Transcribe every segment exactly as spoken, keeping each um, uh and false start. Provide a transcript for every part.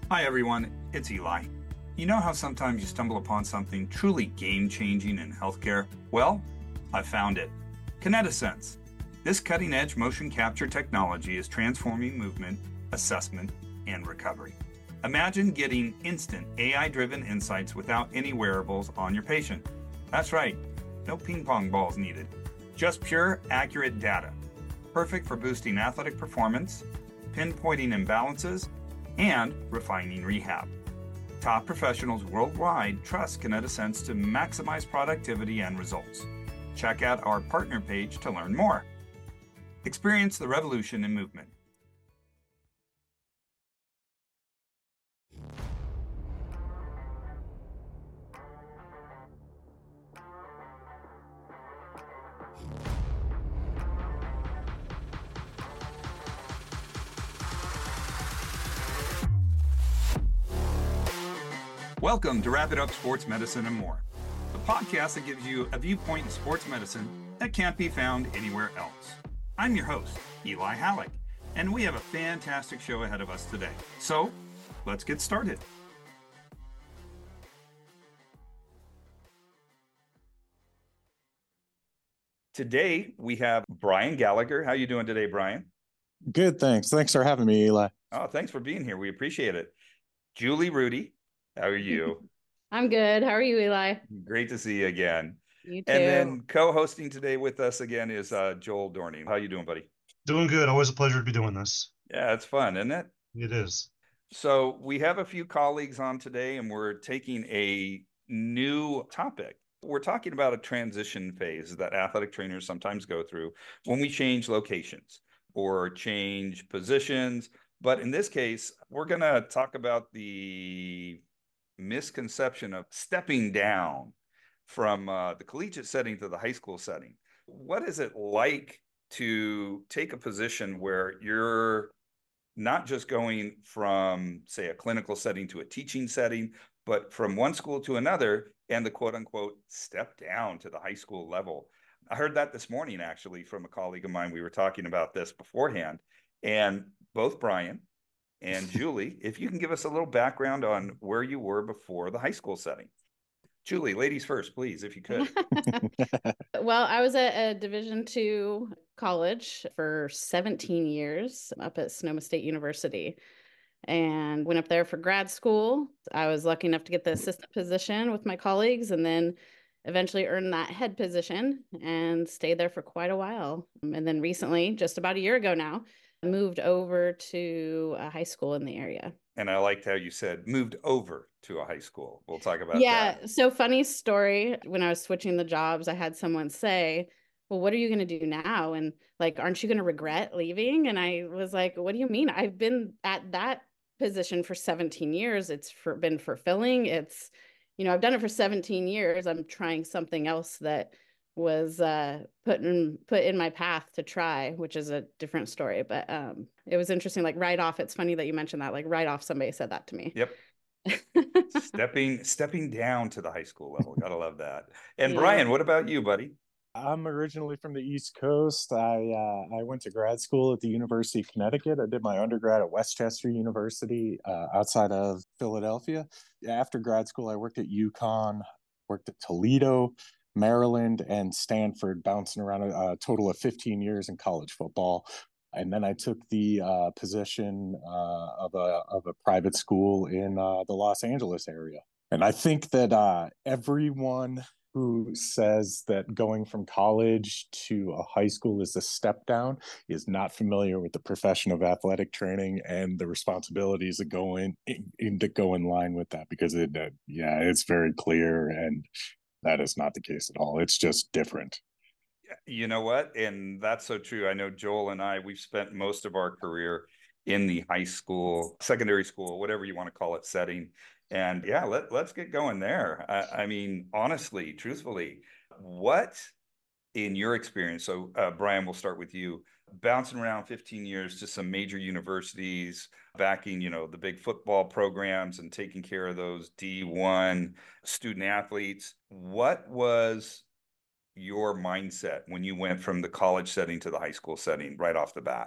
Hi everyone, it's Eli. You know how sometimes you stumble upon something truly game-changing in healthcare? Well, I found it. KinetiSense. This cutting-edge motion capture technology is transforming movement, assessment, and recovery. Imagine getting instant A I-driven insights without any wearables on your patient. That's right, no ping pong balls needed. Just pure, accurate data. Perfect for boosting athletic performance, pinpointing imbalances, and refining rehab. Top professionals worldwide trust KinetiSense to maximize productivity and results. Check out our partner page to learn more. Experience the revolution in movement. Welcome to Wrap It Up Sports Medicine and More, the podcast that gives you a viewpoint in sports medicine that can't be found anywhere else. I'm your host, Eli Halleck, and we have a fantastic show ahead of us today. So, let's get started. Today, we have Brian Gallagher. How are you doing today, Brian? Good, thanks. Thanks for having me, Eli. Oh, thanks for being here. We appreciate it. Julie Rudy. How are you? I'm good. How are you, Eli? Great to see you again. You too. And then co-hosting today with us again is uh, Joel Dorning. How you doing, buddy? Doing good. Always a pleasure to be doing this. Yeah, it's fun, isn't it? It is. So we have a few colleagues on today, and we're taking a new topic. We're talking about a transition phase that athletic trainers sometimes go through when we change locations or change positions. But in this case, we're going to talk about the misconception of stepping down from uh, the collegiate setting to the high school setting. What is it like to take a position where you're not just going from, say, a clinical setting to a teaching setting, but from one school to another and the quote unquote step down to the high school level? I heard that this morning, actually, from a colleague of mine. We were talking about this beforehand, and both Brian and Julie, if you can give us a little background on where you were before the high school setting. Julie, ladies first, please, if you could. Well, I was at a Division two college for seventeen years up at Sonoma State University and went up there for grad school. I was lucky enough to get the assistant position with my colleagues and then eventually earned that head position and stayed there for quite a while. And then recently, just about a year ago now, moved over to a high school in the area. And I liked how you said moved over to a high school. We'll talk about yeah, that. Yeah. So funny story. When I was switching the jobs, I had someone say, well, what are you going to do now? And like, aren't you going to regret leaving? And I was like, what do you mean? I've been at that position for seventeen years. It's for, been fulfilling. It's, you know, I've done it for seventeen years. I'm trying something else that was uh, put in put in my path to try, which is a different story. But um, it was interesting. Like right off, it's funny that you mentioned that. Like right off, somebody said that to me. Yep. stepping stepping down to the high school level. Gotta love that. And Yeah. Brian, what about you, buddy? I'm originally from the East Coast. I uh, I went to grad school at the University of Connecticut. I did my undergrad at Westchester University uh, outside of Philadelphia. After grad school, I worked at UConn, worked at Toledo, Maryland, and Stanford, bouncing around a, a total of fifteen years in college football. And then I took the uh, position uh, of a of a private school in uh, the Los Angeles area. And I think that uh, everyone who says that going from college to a high school is a step down is not familiar with the profession of athletic training and the responsibilities that go in, in, in that go in line with that, because it uh, yeah it's very clear, and that is not the case at all. It's just different. You know what? And that's so true. I know Joel and I, we've spent most of our career in the high school, secondary school, whatever you want to call it, setting. And yeah, let, let's get going there. I, I mean, honestly, truthfully, what in your experience, so uh, Brian, we'll start with you, bouncing around fifteen years to some major universities, backing, you know, the big football programs and taking care of those D one student athletes. What was your mindset when you went from the college setting to the high school setting right off the bat?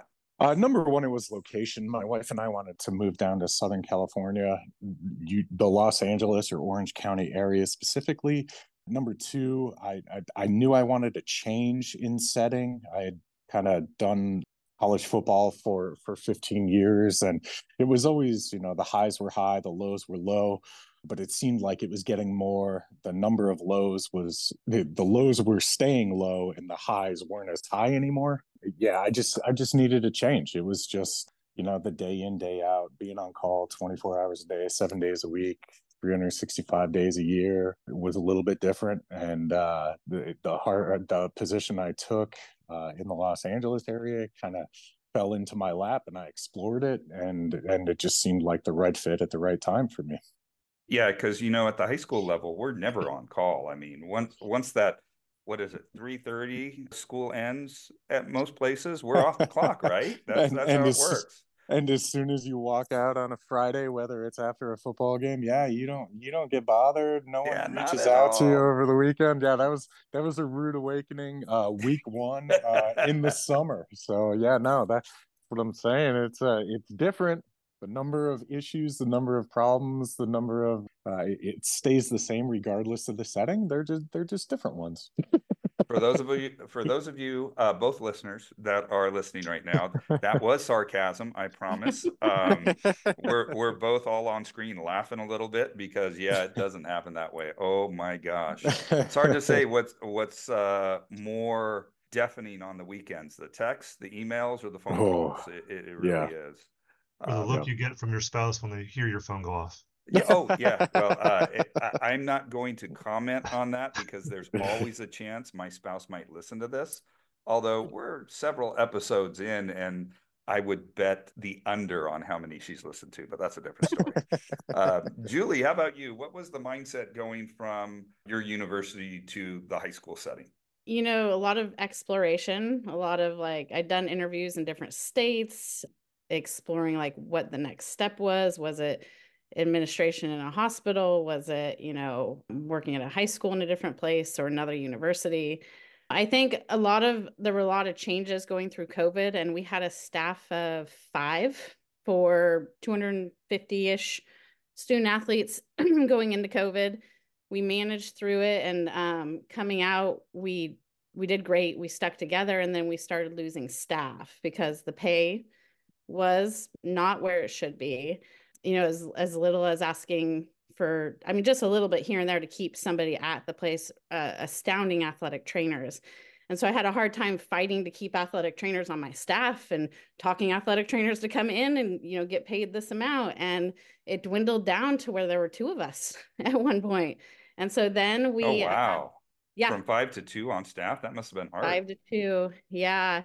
Uh, number one, it was location. My wife and I wanted to move down to Southern California, you, the Los Angeles or Orange County area specifically. Number two, I, I, I knew I wanted to change in setting. I had kind of done college football for for fifteen years, and it was always, you know, the highs were high, the lows were low, but it seemed like it was getting more. The number of lows was the, the lows were staying low and the highs weren't as high anymore. Yeah, I just I just needed a change. It was just, you know, the day in, day out, being on call twenty-four hours a day, seven days a week, three hundred sixty-five days a year. It was a little bit different. And uh, the the hard the position I took uh, in the Los Angeles area kind of fell into my lap, and I explored it, and and it just seemed like the right fit at the right time for me. Yeah, because you know, at the high school level, we're never on call. I mean, once once that, what is it, three thirty school ends at most places, we're off the clock, right? That's and, that's and how it as, works. And as soon as you walk out on a Friday, whether it's after a football game, yeah, you don't you don't get bothered. No Yeah, one not reaches at out to you all. over the weekend. Yeah, that was that was a rude awakening. Uh, week one uh, in the summer. So yeah, no, that's what I'm saying. It's uh, it's different. The number of issues, the number of problems, the number of uh, it, it stays the same regardless of the setting. They're just they're just different ones. For those of you, for those of you, uh, both listeners that are listening right now, that was sarcasm. I promise. Um, we're we're both all on screen laughing a little bit because yeah, it doesn't happen that way. Oh my gosh, it's hard to say what's what's uh, more deafening on the weekends: the texts, the emails, or the phone Oh, calls. It, it, it yeah. really is. Or the Um, look you get from your spouse when they hear your phone go off. Yeah. Oh, yeah. Well, uh, it, I, I'm not going to comment on that because there's always a chance my spouse might listen to this. Although we're several episodes in, and I would bet the under on how many she's listened to, but that's a different story. uh, Julie, how about you? What was the mindset going from your university to the high school setting? You know, a lot of exploration, a lot of like, I'd done interviews in different states, exploring like what the next step was. Was it administration in a hospital? Was it, you know, working at a high school in a different place or another university? I think a lot of, there were a lot of changes going through COVID, and we had a staff of five for two hundred fifty-ish student athletes going into COVID. We managed through it, and um, coming out, we we did great. We stuck together, and then we started losing staff because the pay was not where it should be. You know, as as little as asking for, I mean, just a little bit here and there to keep somebody at the place, uh, astounding athletic trainers. And so I had a hard time fighting to keep athletic trainers on my staff and talking athletic trainers to come in and, you know, get paid this amount. And it dwindled down to where there were two of us at one point. And so then we, Oh, wow. Uh, yeah. From five to two on staff, that must have been hard. Five to two. Yeah.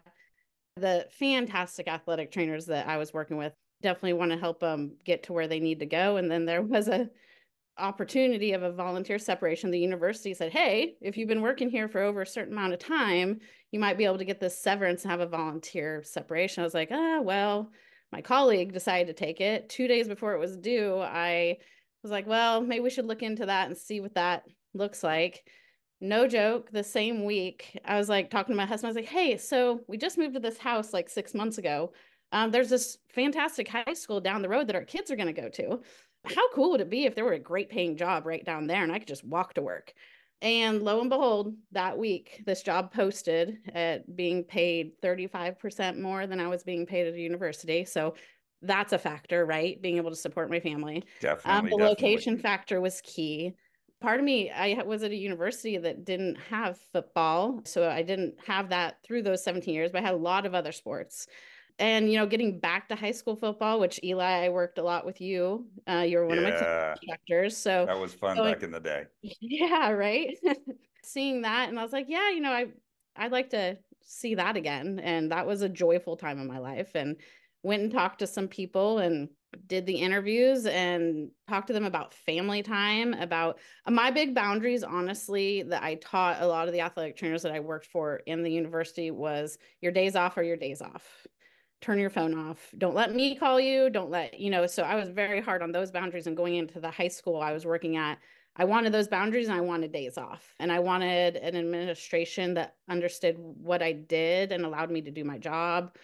The fantastic athletic trainers that I was working with definitely want to help them get to where they need to go. And then there was a opportunity of a volunteer separation. The university said, hey, if you've been working here for over a certain amount of time, you might be able to get this severance and have a volunteer separation. I was like, ah, well, my colleague decided to take it. Two days before it was due, I was like, well, maybe we should look into that and see what that looks like. No joke, the same week, I was like talking to my husband. I was like, hey, so we just moved to this house like six months ago. Um, there's this fantastic high school down the road that our kids are going to go to. How cool would it be if there were a great paying job right down there and I could just walk to work? And lo and behold, that week, this job posted at being paid thirty-five percent more than I was being paid at a university. So that's a factor, right? Being able to support my family. Definitely. Um, the definitely. location factor was key. Part of me, I was at a university that didn't have football. So I didn't have that through those seventeen years, but I had a lot of other sports. And, you know, getting back to high school football, which Eli, I worked a lot with you. Uh, you were one Yeah. of my instructors. So that was fun so back it, in the day. Yeah, right. Seeing that, and I was like, yeah, you know, I I'd like to see that again. And that was a joyful time in my life. And went and talked to some people and did the interviews and talked to them about family time, about uh, my big boundaries, honestly, that I taught a lot of the athletic trainers that I worked for in the university was your days off are your days off. Turn your phone off. Don't let me call you. Don't let, you know, so I was very hard on those boundaries. And going into the high school I was working at, I wanted those boundaries and I wanted days off. And I wanted an administration that understood what I did and allowed me to do my job.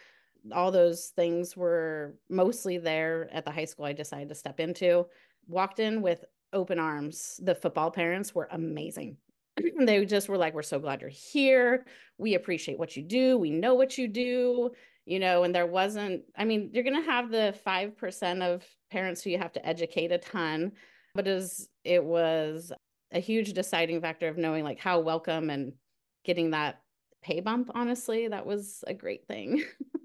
all those things were mostly there at the high school I decided to step into. Walked in with open arms. The football parents were amazing. They just were like, we're so glad you're here. We appreciate what you do. We know what you do, you know, and there wasn't, I mean, you're going to have the five percent of parents who you have to educate a ton, but it was, it was a huge deciding factor of knowing like how welcome and getting that pay bump. Honestly, that was a great thing.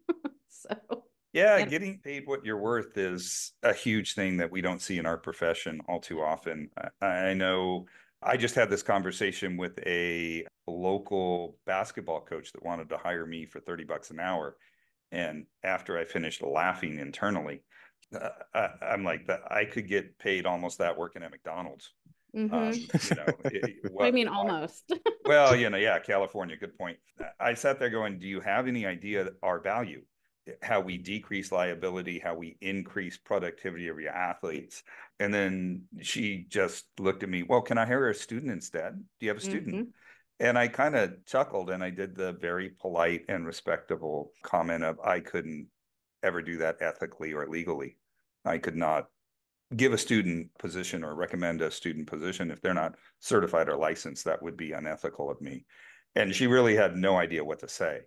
So yeah, and- getting paid what you're worth is a huge thing that we don't see in our profession all too often. I, I know I just had this conversation with a local basketball coach that wanted to hire me for thirty bucks an hour. And after I finished laughing internally, uh, I, I'm like, that I could get paid almost that working at McDonald's. Mhm. Um, you know, it, What do you mean almost? well, you know, yeah, California, good point. I sat there going, do you have any idea our value? How we decrease liability, how we increase productivity of your athletes. And then she just looked at me, well, can I hire a student instead? Do you have a student? Mm-hmm. And I kind of chuckled and I did the very polite and respectable comment of I couldn't ever do that ethically or legally. I could not give a student position or recommend a student position if they're not certified or licensed. That would be unethical of me. And she really had no idea what to say.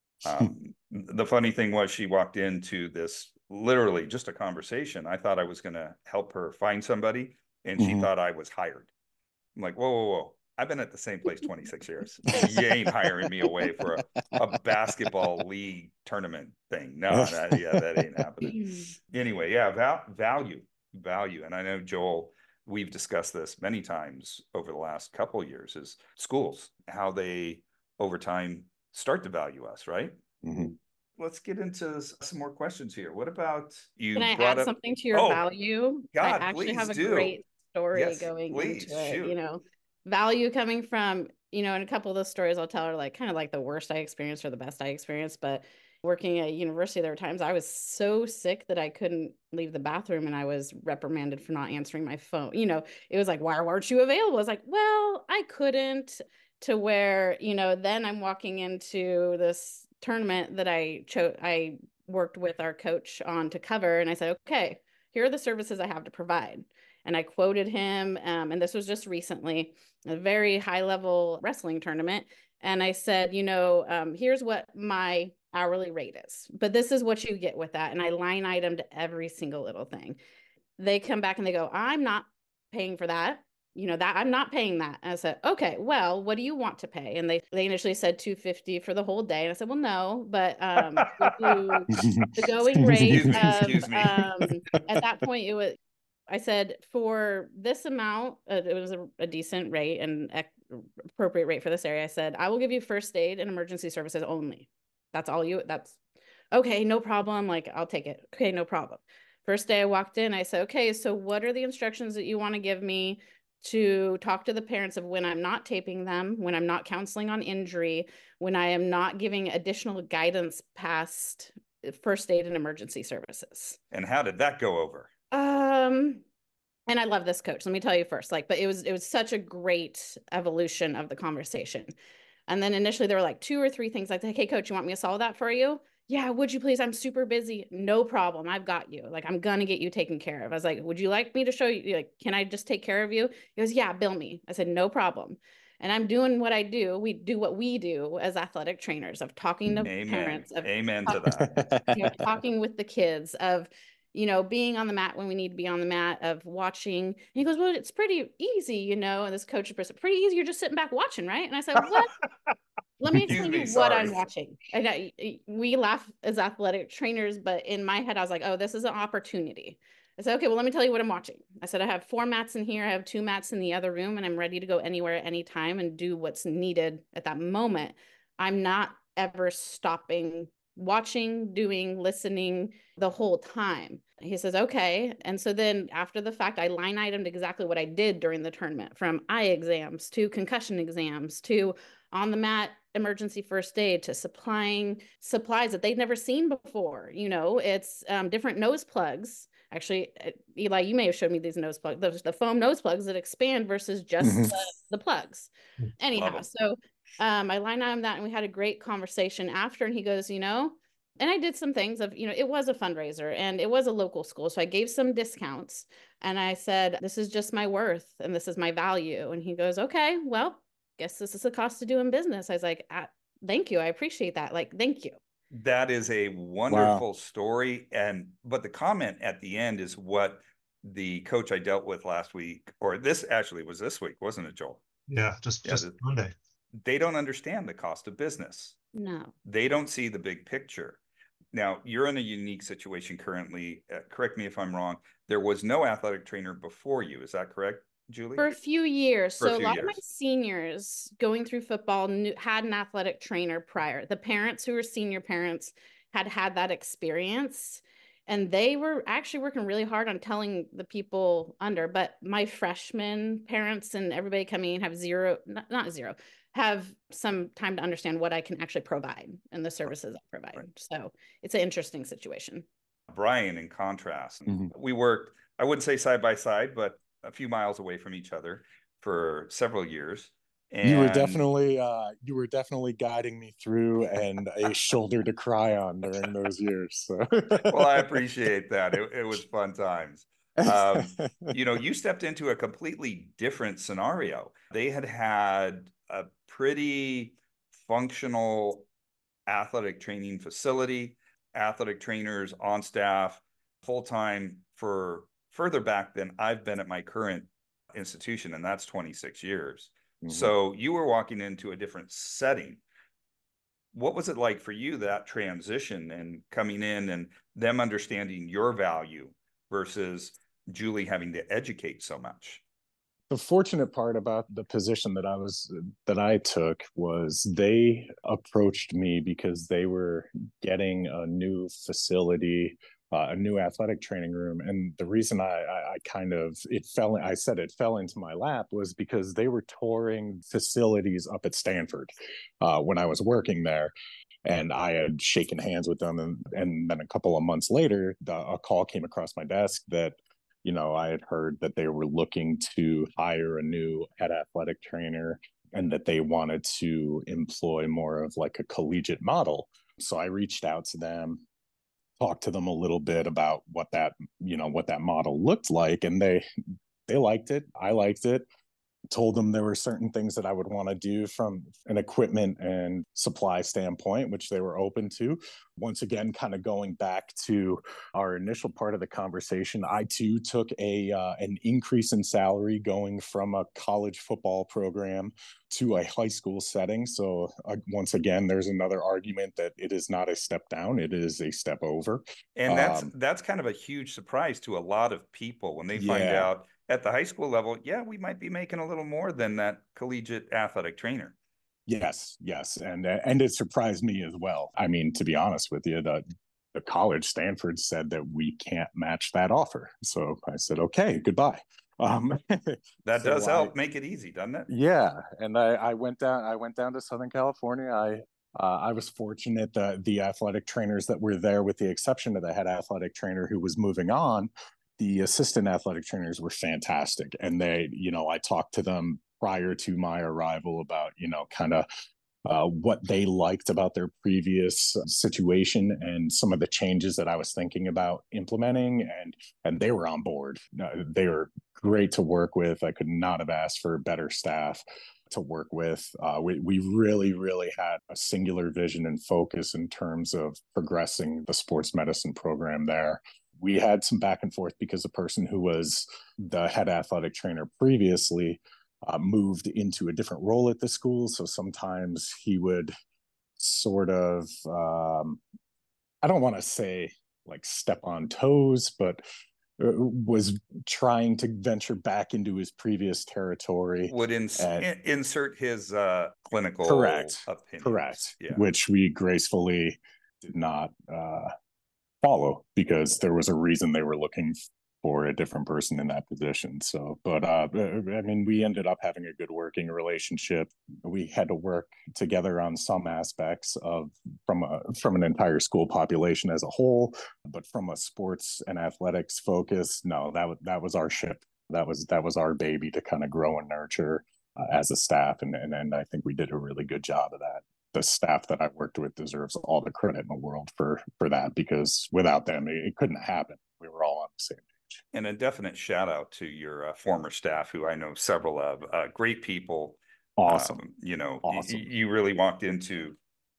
Um, the funny thing was she walked into this literally just a conversation. I thought I was going to help her find somebody and she mm-hmm. thought I was hired. I'm like, whoa, whoa, whoa. I've been at the same place twenty-six years. You ain't hiring me away for a, a basketball league tournament thing. No, that, yeah, that ain't happening. Anyway, yeah, val- value, value. And I know, Joel, we've discussed this many times over the last couple of years is schools, how they over time start to value us, right? Mm-hmm. Let's get into some more questions here. What about you? Can I brought add up... something to your oh, value? God, I actually have a do. great story yes, going please, into it. shoot. You know, value coming from, you know, in a couple of those stories I'll tell are like kind of like the worst I experienced or the best I experienced. But working at university, there were times I was so sick that I couldn't leave the bathroom and I was reprimanded for not answering my phone. You know, it was like, why weren't you available? I was like, well, I couldn't. To where, you know, then I'm walking into this tournament that I chose, I worked with our coach on to cover. And I said, okay, here are the services I have to provide. And I quoted him. Um, and this was just recently, a very high level wrestling tournament. And I said, you know, um, here's what my hourly rate is, but this is what you get with that. And I line itemed every single little thing. They come back and they go, I'm not paying for that. You know, that I'm not paying that. And I said, okay, well, what do you want to pay? And they, they initially said two hundred fifty dollars for the whole day. And I said, well, no, but um, we'll do the going rate excuse me, of, excuse me. um, at that point, it was, I said, for this amount, uh, it was a, a decent rate and appropriate rate for this area. I said, I will give you first aid and emergency services only. That's all you, that's okay. No problem. Like, I'll take it. Okay. No problem. First day I walked in, I said, okay, so what are the instructions that you want to give me to talk to the parents of when I'm not taping them, when I'm not counseling on injury, when I am not giving additional guidance past first aid and emergency services. And how did that go over? Um, and I love this coach. Let me tell you first, like, but it was, it was such a great evolution of the conversation. And then initially there were like two or three things like, hey, coach, you want me to solve that for you? Yeah, would you please? I'm super busy. No problem. I've got you. Like, I'm going to get you taken care of. I was like, would you like me to show you? Like, can I just take care of you? He goes, yeah, bill me. I said, no problem. And I'm doing what I do. We do what we do as athletic trainers of talking to Amen. parents. Of Amen to that. You know, talking with the kids of, you know, being on the mat when we need to be on the mat, of watching. And he goes, well, it's pretty easy, you know, and this coach is pretty easy. You're just sitting back watching, right? And I said, what? Let me explain to you what I'm watching. And I, we laugh as athletic trainers, but in my head, I was like, oh, this is an opportunity. I said, okay, well, let me tell you what I'm watching. I said, I have four mats in here. I have two mats in the other room, and I'm ready to go anywhere, at any time and do what's needed at that moment. I'm not ever stopping watching, doing, listening the whole time. He says, okay. And so then after the fact, I line itemed exactly what I did during the tournament, from eye exams to concussion exams to on the mat emergency first aid to supplying supplies that they'd never seen before. You know, it's um, different nose plugs. Actually, Eli, you may have showed me these nose plugs, those the foam nose plugs that expand versus just mm-hmm. the, the plugs. Anyhow, so um, I line item that, and we had a great conversation after, and he goes, you know, And I did some things of, you know, it was a fundraiser and it was a local school. So I gave some discounts and I said, this is just my worth and this is my value. And he goes, okay, well, guess this is the cost of doing business. I was like, ah, thank you. I appreciate that. Like, thank you. That is a wonderful wow. story. And, but the comment at the end is what the coach I dealt with last week, or this actually was this week, wasn't it, Joel? Yeah, just, yeah, just the, Monday. They don't understand the cost of business. No. They don't see the big picture. Now, you're in a unique situation currently. Uh, correct me if I'm wrong. There was no athletic trainer before you. Is that correct, Julie? For a few years. For so a, a lot years. of my seniors going through football knew, had an athletic trainer prior. The parents who were senior parents had had that experience. And they were actually working really hard on telling the people under. But my freshman parents and everybody coming in have zero, not, not zero, have some time to understand what I can actually provide and the services I provide. Right. So it's an interesting situation. Brian, in contrast, mm-hmm. we worked, I wouldn't say side by side, but a few miles away from each other for several years. And you were definitely, uh, you were definitely guiding me through and a shoulder to cry on during those years. So. Well, I appreciate that. It, it was fun times. Um, you know, you stepped into a completely different scenario. They had had a pretty functional athletic training facility, athletic trainers on staff full-time for further back than I've been at my current institution, and that's twenty-six years. Mm-hmm. So you were walking into a different setting. What was it like for you, that transition and coming in and them understanding your value versus Julie having to educate so much? The fortunate part about the position that I was that I took was they approached me because they were getting a new facility, uh, a new athletic training room, and the reason I, I, I kind of it fell I said it fell into my lap was because they were touring facilities up at Stanford uh, when I was working there. And I had shaken hands with them, and, and then a couple of months later, the, a call came across my desk that, you know, I had heard that they were looking to hire a new head athletic trainer and that they wanted to employ more of like a collegiate model. So I reached out to them, talked to them a little bit about what that, you know, what that model looked like. And they, they liked it. I liked it. Told them there were certain things that I would want to do from an equipment and supply standpoint, which they were open to. Once again, kind of going back to our initial part of the conversation, I too took a uh, an increase in salary going from a college football program to a high school setting. So uh, once again, there's another argument that it is not a step down, it is a step over. And that's um, that's kind of a huge surprise to a lot of people when they yeah. find out at the high school level, yeah, we might be making a little more than that collegiate athletic trainer. Yes, yes. And and it surprised me as well. I mean, to be honest with you, the, the college, Stanford, said that we can't match that offer. So I said, okay, goodbye. Um, that so does help I, make it easy, doesn't it? Yeah. And I, I went down, I went down to Southern California. I Uh, I was fortunate that the athletic trainers that were there, with the exception of the head athletic trainer who was moving on, the assistant athletic trainers were fantastic. And they, you know, I talked to them prior to my arrival about, you know, kind of uh, what they liked about their previous situation and some of the changes that I was thinking about implementing. And, and they were on board. Uh, they were great to work with. I could not have asked for better staff to work with. Uh, we, we really, really had a singular vision and focus in terms of progressing the sports medicine program there. We had some back and forth because the person who was the head athletic trainer previously uh, moved into a different role at the school. So sometimes he would sort of, um, I don't want to say like step on toes, but was trying to venture back into his previous territory. Would ins- and, insert his uh, clinical correct, opinions. Correct, yeah. Which we gracefully did not uh, follow because there was a reason they were looking for a different person in that position. So, but uh, I mean, we ended up having a good working relationship. We had to work together on some aspects of from a from an entire school population as a whole, but from a sports and athletics focus, no, that was that was our ship. That was that was our baby to kind of grow and nurture uh, as a staff, and, and and I think we did a really good job of that. the staff that I worked with deserves all the credit in the world for for that, because without them, it, it couldn't happen. We were all on the same page. And a definite shout out to your uh, former staff, who I know several of, uh, great people. Awesome. Um, you know, awesome. you really walked into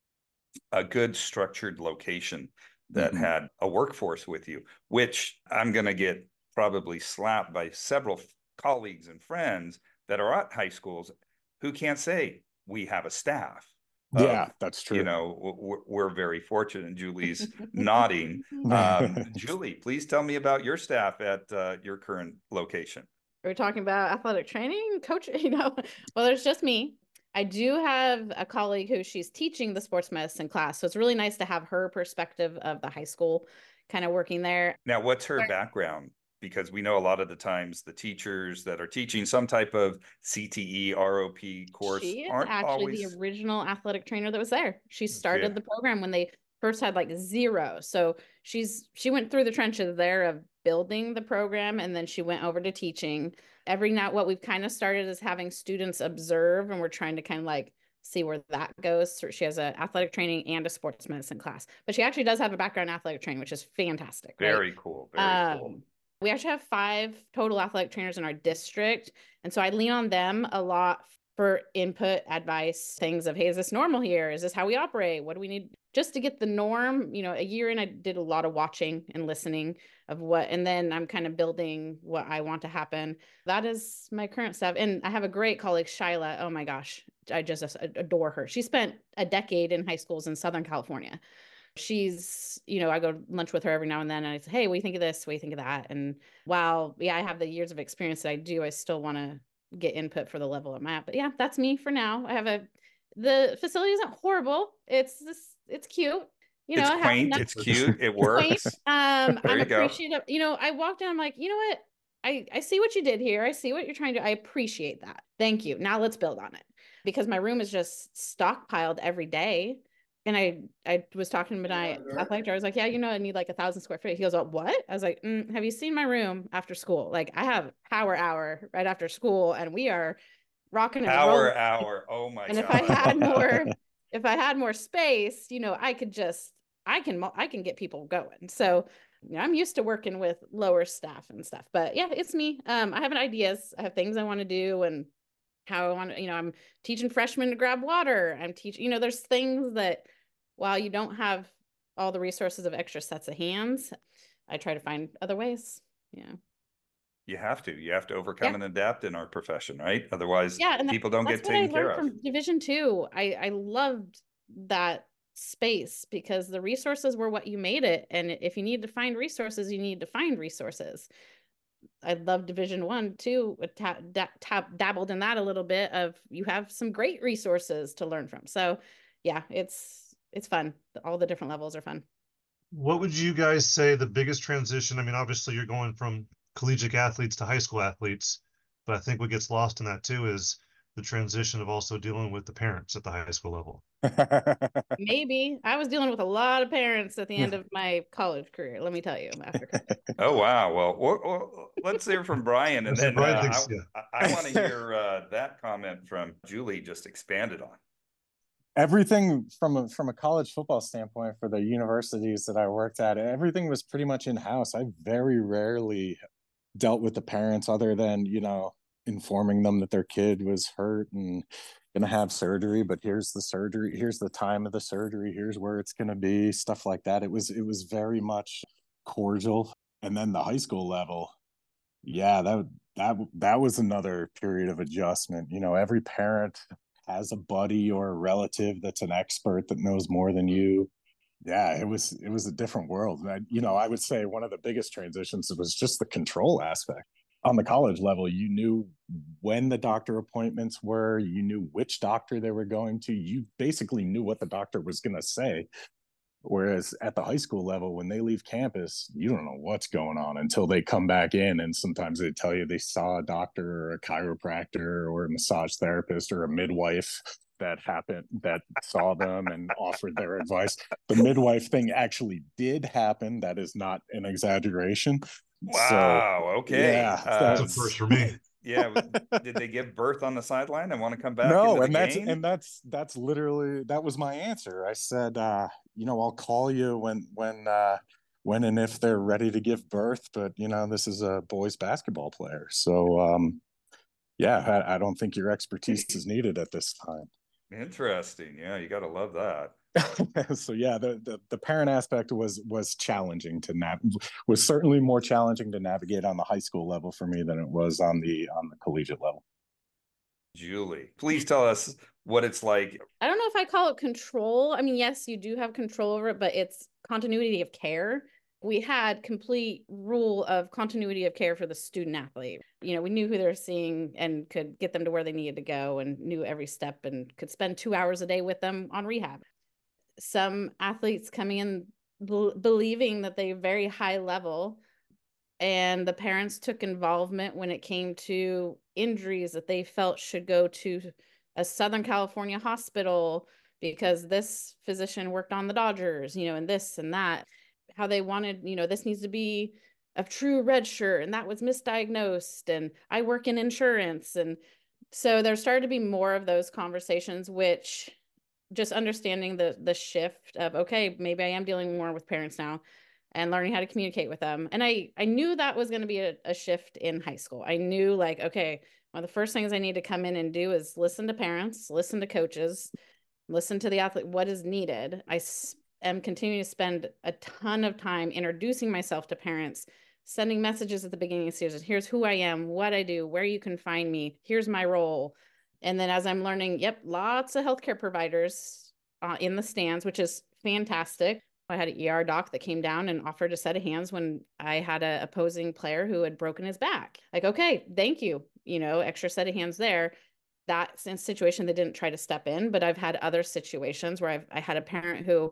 a good structured location that mm-hmm. had a workforce with you, which I'm going to get probably slapped by several colleagues and friends that are at high schools who can't say we have a staff. Yeah, of, that's true. You know, we're, we're very fortunate, and Julie's nodding. Um, Julie, please tell me about your staff at uh, your current location. Are we talking about athletic training, coach? You know, well, there's just me. I do have a colleague who she's teaching the sports medicine class. So it's really nice to have her perspective of the high school kind of working there. Now, what's her background? Because we know a lot of the times the teachers that are teaching some type of C T E, R O P course she is aren't actually always... the original athletic trainer that was there. She started okay. the program when they first had like zero. So she's she went through the trenches there of building the program, and then she went over to teaching. Every now, what we've kind of started is having students observe, and we're trying to kind of like see where that goes. So she has an athletic training and a sports medicine class, but she actually does have a background in athletic training, which is fantastic. Very right? cool. Very um, cool. We actually have five total athletic trainers in our district. And so I lean on them a lot for input, advice, things of, hey, is this normal here? Is this how we operate? What do we need? Just to get the norm. You know, a year in, I did a lot of watching and listening of what, and then I'm kind of building what I want to happen. That is my current stuff. And I have a great colleague, Shyla. Oh my gosh, I just adore her. She spent a decade in high schools in Southern California. She's, you know, I go lunch with her every now and then, and I say, hey, what do you think of this? What do you think of that? And while, yeah, I have the years of experience that I do, I still want to get input for the level I'm at. But yeah, that's me for now. I have a, the facility isn't horrible. It's this, it's cute. You know, it's I quaint, have it's cute, it works. Um, there I'm you appreciative. You know, I walk down, I'm like, you know what? I, I see what you did here. I see what you're trying to do. I appreciate that. Thank you. Now let's build on it, because my room is just stockpiled every day. And I, I was talking to my athletic director. I was like, yeah, you know, I need like a thousand square feet. He goes, oh, what? I was like, mm, have you seen my room after school? Like, I have power hour right after school, and we are rocking and power rolling. hour. Oh my and God. if I had more, if I had more space, you know, I could just, I can, I can get people going. So, you know, I'm used to working with lower staff and stuff, but yeah, it's me. Um, I have ideas. I have things I want to do, and how I want to, you know, I'm teaching freshmen to grab water. I'm teaching, you know, there's things that, while you don't have all the resources of extra sets of hands, I try to find other ways. Yeah. You have to, you have to overcome yeah. and adapt in our profession, right? Otherwise, yeah, and people don't that's get what taken I care learned of. From Division two, I, I loved that space, because the resources were what you made it. And if you need to find resources, you need to find resources. I love Division one too. Ta da ta dabbled in that a little bit of, you have some great resources to learn from. So yeah, it's, it's fun. All the different levels are fun. What would you guys say the biggest transition? I mean, obviously you're going from collegiate athletes to high school athletes, but I think what gets lost in that too is the transition of also dealing with the parents at the high school level. Maybe. I was dealing with a lot of parents at the end of my college career, let me tell you. After oh wow, well, well, well let's hear from Brian, and then Brian uh, thinks, I, yeah. I, I want to hear uh, that comment from Julie just expanded on. Everything from a, from a college football standpoint for the universities that I worked at, everything was pretty much in-house. I very rarely dealt with the parents, other than, you know, informing them that their kid was hurt and gonna have surgery, but here's the surgery, here's the time of the surgery, here's where it's gonna be, stuff like that. It was it was very much cordial. And then the high school level, yeah, that that that was another period of adjustment. You know, every parent has a buddy or a relative that's an expert that knows more than you. Yeah, it was it was a different world. And I, you know, I would say one of the biggest transitions was just the control aspect. On the college level, you knew when the doctor appointments were, you knew which doctor they were going to, you basically knew what the doctor was going to say. Whereas at the high school level, when they leave campus, you don't know what's going on until they come back in. And sometimes they tell you they saw a doctor or a chiropractor or a massage therapist or a midwife that happened, that saw them and offered their advice. The midwife thing actually did happen. That is not an exaggeration. Wow. So, okay. Yeah, uh, that's a first for me. Yeah. Did they give birth on the sideline and want to come back No, into the and that's game? and that's that's literally that was my answer. I said, uh, you know, I'll call you when when uh when and if they're ready to give birth, but you know, this is a boys basketball player. So um yeah, I, I don't think your expertise is needed at this time. Interesting. Yeah, you got to love that. So yeah, the, the the parent aspect was was challenging to nav was certainly more challenging to navigate on the high school level for me than it was on the on the collegiate level. Julie, please tell us what it's like. I don't know if I call it control. I mean, yes, you do have control over it, but it's continuity of care. We had complete rule of continuity of care for the student athlete. You know, we knew who they were seeing and could get them to where they needed to go and knew every step and could spend two hours a day with them on rehab. Some athletes coming in be- believing that they're very high level, and the parents took involvement when it came to injuries that they felt should go to a Southern California hospital because this physician worked on the Dodgers, you know, and this and that, how they wanted, you know, this needs to be a true red shirt and that was misdiagnosed and I work in insurance. And so there started to be more of those conversations, which just understanding the the shift of, okay, maybe I am dealing more with parents now and learning how to communicate with them. And I, I knew that was going to be a, a shift in high school. I knew like, okay, one of the first things I need to come in and do is listen to parents, listen to coaches, listen to the athlete, what is needed. I am continuing to spend a ton of time introducing myself to parents, sending messages at the beginning of season. Here's who I am, what I do, where you can find me. Here's my role. And then as I'm learning, yep, lots of healthcare providers uh, in the stands, which is fantastic. I had an E R doc that came down and offered a set of hands when I had an opposing player who had broken his back. Like, okay, thank you. You know, extra set of hands there. That's a situation they didn't try to step in, but I've had other situations where I've I had a parent who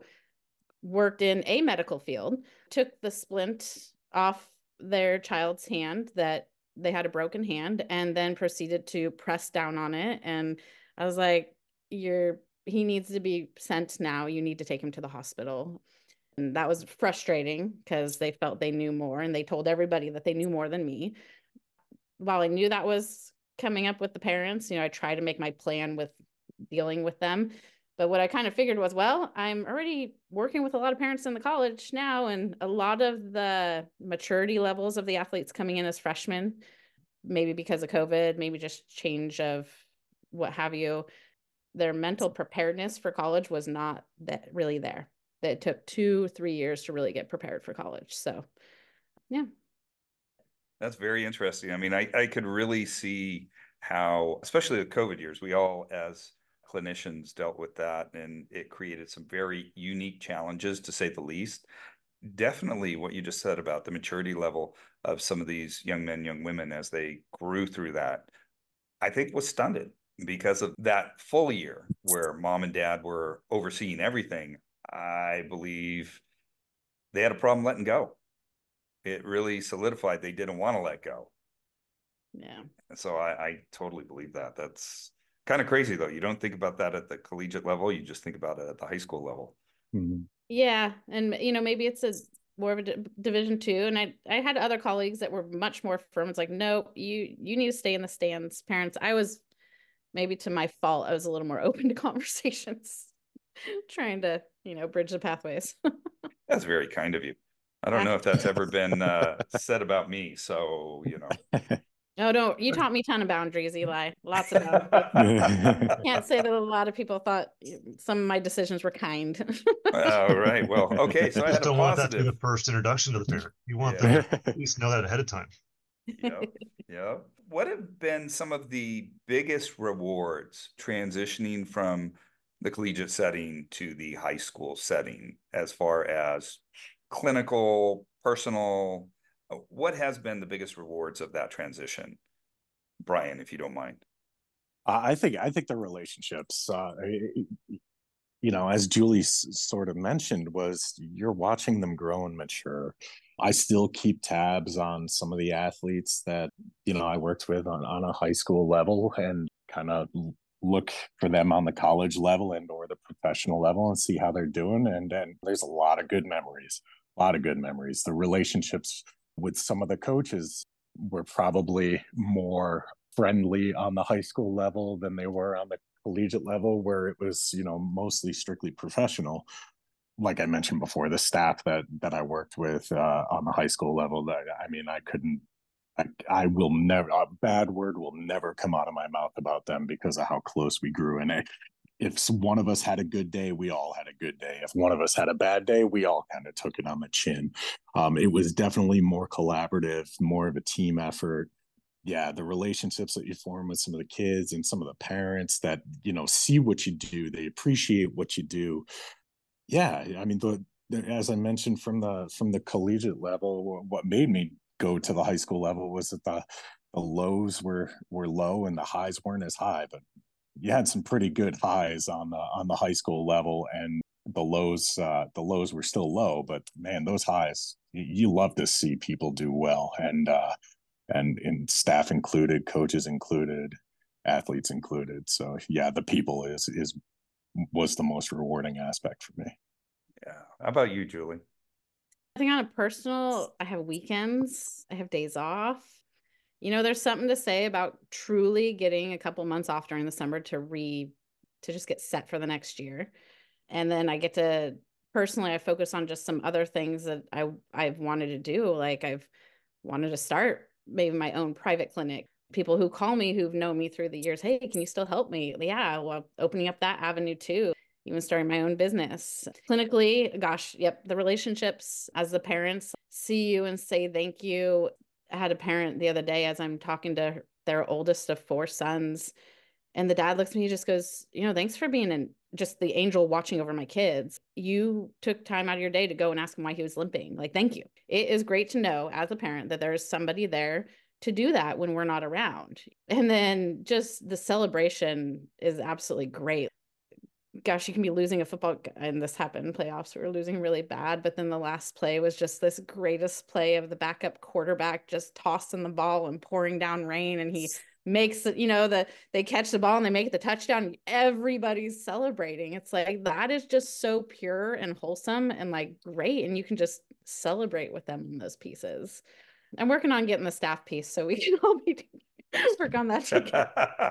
worked in a medical field, took the splint off their child's hand that they had a broken hand, and then proceeded to press down on it. And I was like, you're he needs to be sent now. You need to take him to the hospital. And that was frustrating because they felt they knew more and they told everybody that they knew more than me. While I knew that was coming up with the parents, you know, I tried to make my plan with dealing with them. But what I kind of figured was, well, I'm already working with a lot of parents in the college now, and a lot of the maturity levels of the athletes coming in as freshmen, maybe because of COVID, maybe just change of what have you, their mental preparedness for college was not that really there. It took two, three years to really get prepared for college. So, yeah. That's very interesting. I mean, I, I could really see how, especially the COVID years, we all as clinicians dealt with that, and it created some very unique challenges, to say the least. Definitely what you just said about the maturity level of some of these young men, young women as they grew through that, I think was stunted because of that full year where mom and dad were overseeing everything. I believe they had a problem letting go. It really solidified they didn't want to let go. Yeah. And so I, I totally believe that. That's kind of crazy, though. You don't think about that at the collegiate level. You just think about it at the high school level. Mm-hmm. Yeah. And, you know, maybe it's a more of a d- division two. And I, I had other colleagues that were much more firm. It's like, no, you, you need to stay in the stands. Parents, I was maybe to my fault. I was a little more open to conversations, trying to, you know, bridge the pathways. That's very kind of you. I don't know if that's ever been uh, said about me. So, you know. Oh, no, you taught me a ton of boundaries, Eli. Lots of boundaries. Can't say that a lot of people thought some of my decisions were kind. All right. Well, okay. So I Just had a don't want that to be positive. the first introduction to the parent. You want Yeah. them to at least know that ahead of time. Yep. Yep. What have been some of the biggest rewards transitioning from the collegiate setting to the high school setting, as far as clinical, personal? What has been the biggest rewards of that transition, Brian, if you don't mind? I think I think the relationships, uh, you know, as Julie s- sort of mentioned, was you're watching them grow and mature. I still keep tabs on some of the athletes that, you know, I worked with on, on a high school level, and kind of look for them on the college level and or the professional level and see how they're doing. And and there's a lot of good memories, a lot of good memories. The relationships with some of the coaches were probably more friendly on the high school level than they were on the collegiate level, where it was, you know, mostly strictly professional. Like I mentioned before, the staff that that I worked with uh, on the high school level, that I mean, I couldn't, I, I will never, a bad word will never come out of my mouth about them because of how close we grew. And it, if one of us had a good day, we all had a good day. If one of us had a bad day, we all kind of took it on the chin. Um, it was definitely more collaborative, more of a team effort. Yeah, the relationships that you form with some of the kids and some of the parents that, you know, see what you do, they appreciate what you do. Yeah, I mean, the, the as I mentioned from the from the collegiate level, what made me go to the high school level was that the the lows were were low and the highs weren't as high, but you had some pretty good highs on the on the high school level, and the lows uh the lows were still low, but man, those highs, you, you love to see people do well, and uh and and staff included, coaches included, athletes included. So yeah, the people is is was the most rewarding aspect for me. Yeah. How about you, Julie? I think on a personal, I have weekends, I have days off. You know, there's something to say about truly getting a couple months off during the summer to re to just get set for the next year. And then I get to personally, I focus on just some other things that I I've wanted to do. Like I've wanted to start maybe my own private clinic. People who call me who've known me through the years, hey, can you still help me? Yeah, well, opening up that avenue too. Even starting my own business. Clinically, gosh, yep, the relationships as the parents see you and say thank you. I had a parent the other day as I'm talking to their oldest of four sons, and the dad looks at me and just goes, you know, thanks for being an, just the angel watching over my kids. You took time out of your day to go and ask him why he was limping. Like, thank you. It is great to know as a parent that there's somebody there to do that when we're not around. And then just the celebration is absolutely great. Gosh, you can be losing a football, and this happened in playoffs. We were losing really bad, but then the last play was just this greatest play of the backup quarterback just tossing the ball and pouring down rain, and he makes it, you know, the they catch the ball and they make the touchdown. Everybody's celebrating. It's like that is just so pure and wholesome and like great, and you can just celebrate with them in those pieces. I'm working on getting the staff piece so we can all be work on that together.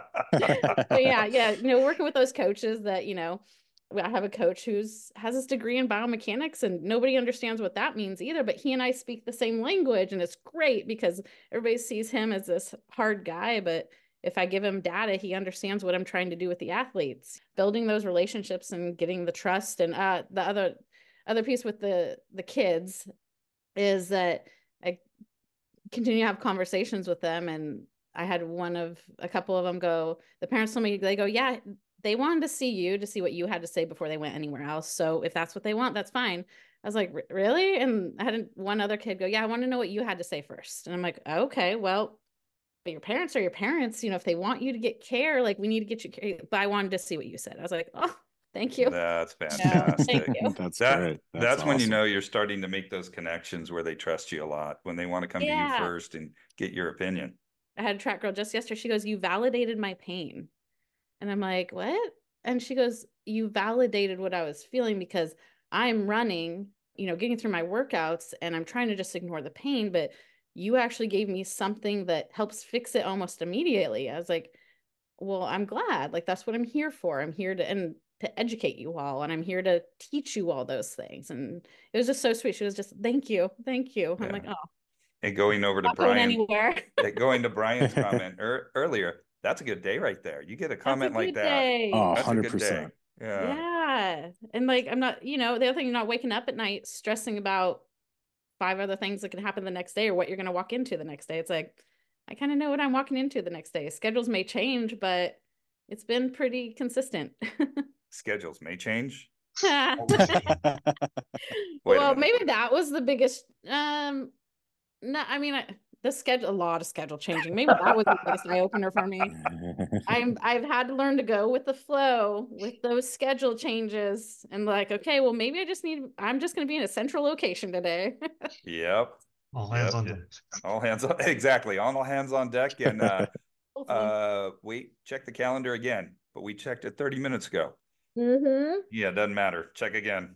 But yeah, yeah, you know, working with those coaches that, you know, I have a coach who's has his degree in biomechanics and nobody understands what that means either, but he and I speak the same language, and it's great because everybody sees him as this hard guy, but if I give him data, he understands what I'm trying to do with the athletes. Building those relationships and getting the trust. And uh the other other piece with the the kids is that I continue to have conversations with them, and I had one of a couple of them go, the parents told me, they go, yeah, they wanted to see you to see what you had to say before they went anywhere else. So if that's what they want, that's fine. I was like, really? And I had one other kid go, yeah, I want to know what you had to say first. And I'm like, okay, well, but your parents are your parents. You know, if they want you to get care, like we need to get you care. But I wanted to see what you said. I was like, oh, thank you. That's fantastic. Thank you. That's that, great. That's, that's when you awesome. know you're starting to make those connections where they trust you a lot, when they want to come Yeah. to you first and get your opinion. I had a track girl just yesterday. She goes, you validated my pain. And I'm like, what? And she goes, you validated what I was feeling because I'm running, you know, getting through my workouts and I'm trying to just ignore the pain, but you actually gave me something that helps fix it almost immediately. I was like, well, I'm glad. Like, that's what I'm here for. I'm here to, and to educate you all, and I'm here to teach you all those things. And it was just so sweet. She was just, thank you. Thank you. Yeah. I'm like, oh. And going over to Not going Brian, anywhere. going to Brian's comment er, earlier, that's a good day right there. You get a comment That's a like good that. day. Oh, That's a good day. one hundred percent. Yeah. Yeah. And like, I'm not, you know, the other thing, you're not waking up at night stressing about five other things that can happen the next day or what you're going to walk into the next day. It's like, I kind of know what I'm walking into the next day. Schedules may change, but it's been pretty consistent. Schedules may change. Well, maybe that was the biggest, um, no, I mean, I, the schedule, a lot of schedule changing. Maybe that was the biggest eye opener for me. I'm, I've had to learn to go with the flow with those schedule changes and like, okay, well, maybe I just need, I'm just going to be in a central location today. Yep. All hands Yep. on deck. All hands on, exactly. All hands on deck. And, uh, uh, wait, check the calendar again, but we checked it thirty minutes ago. Mm-hmm. Yeah, doesn't matter. Check again.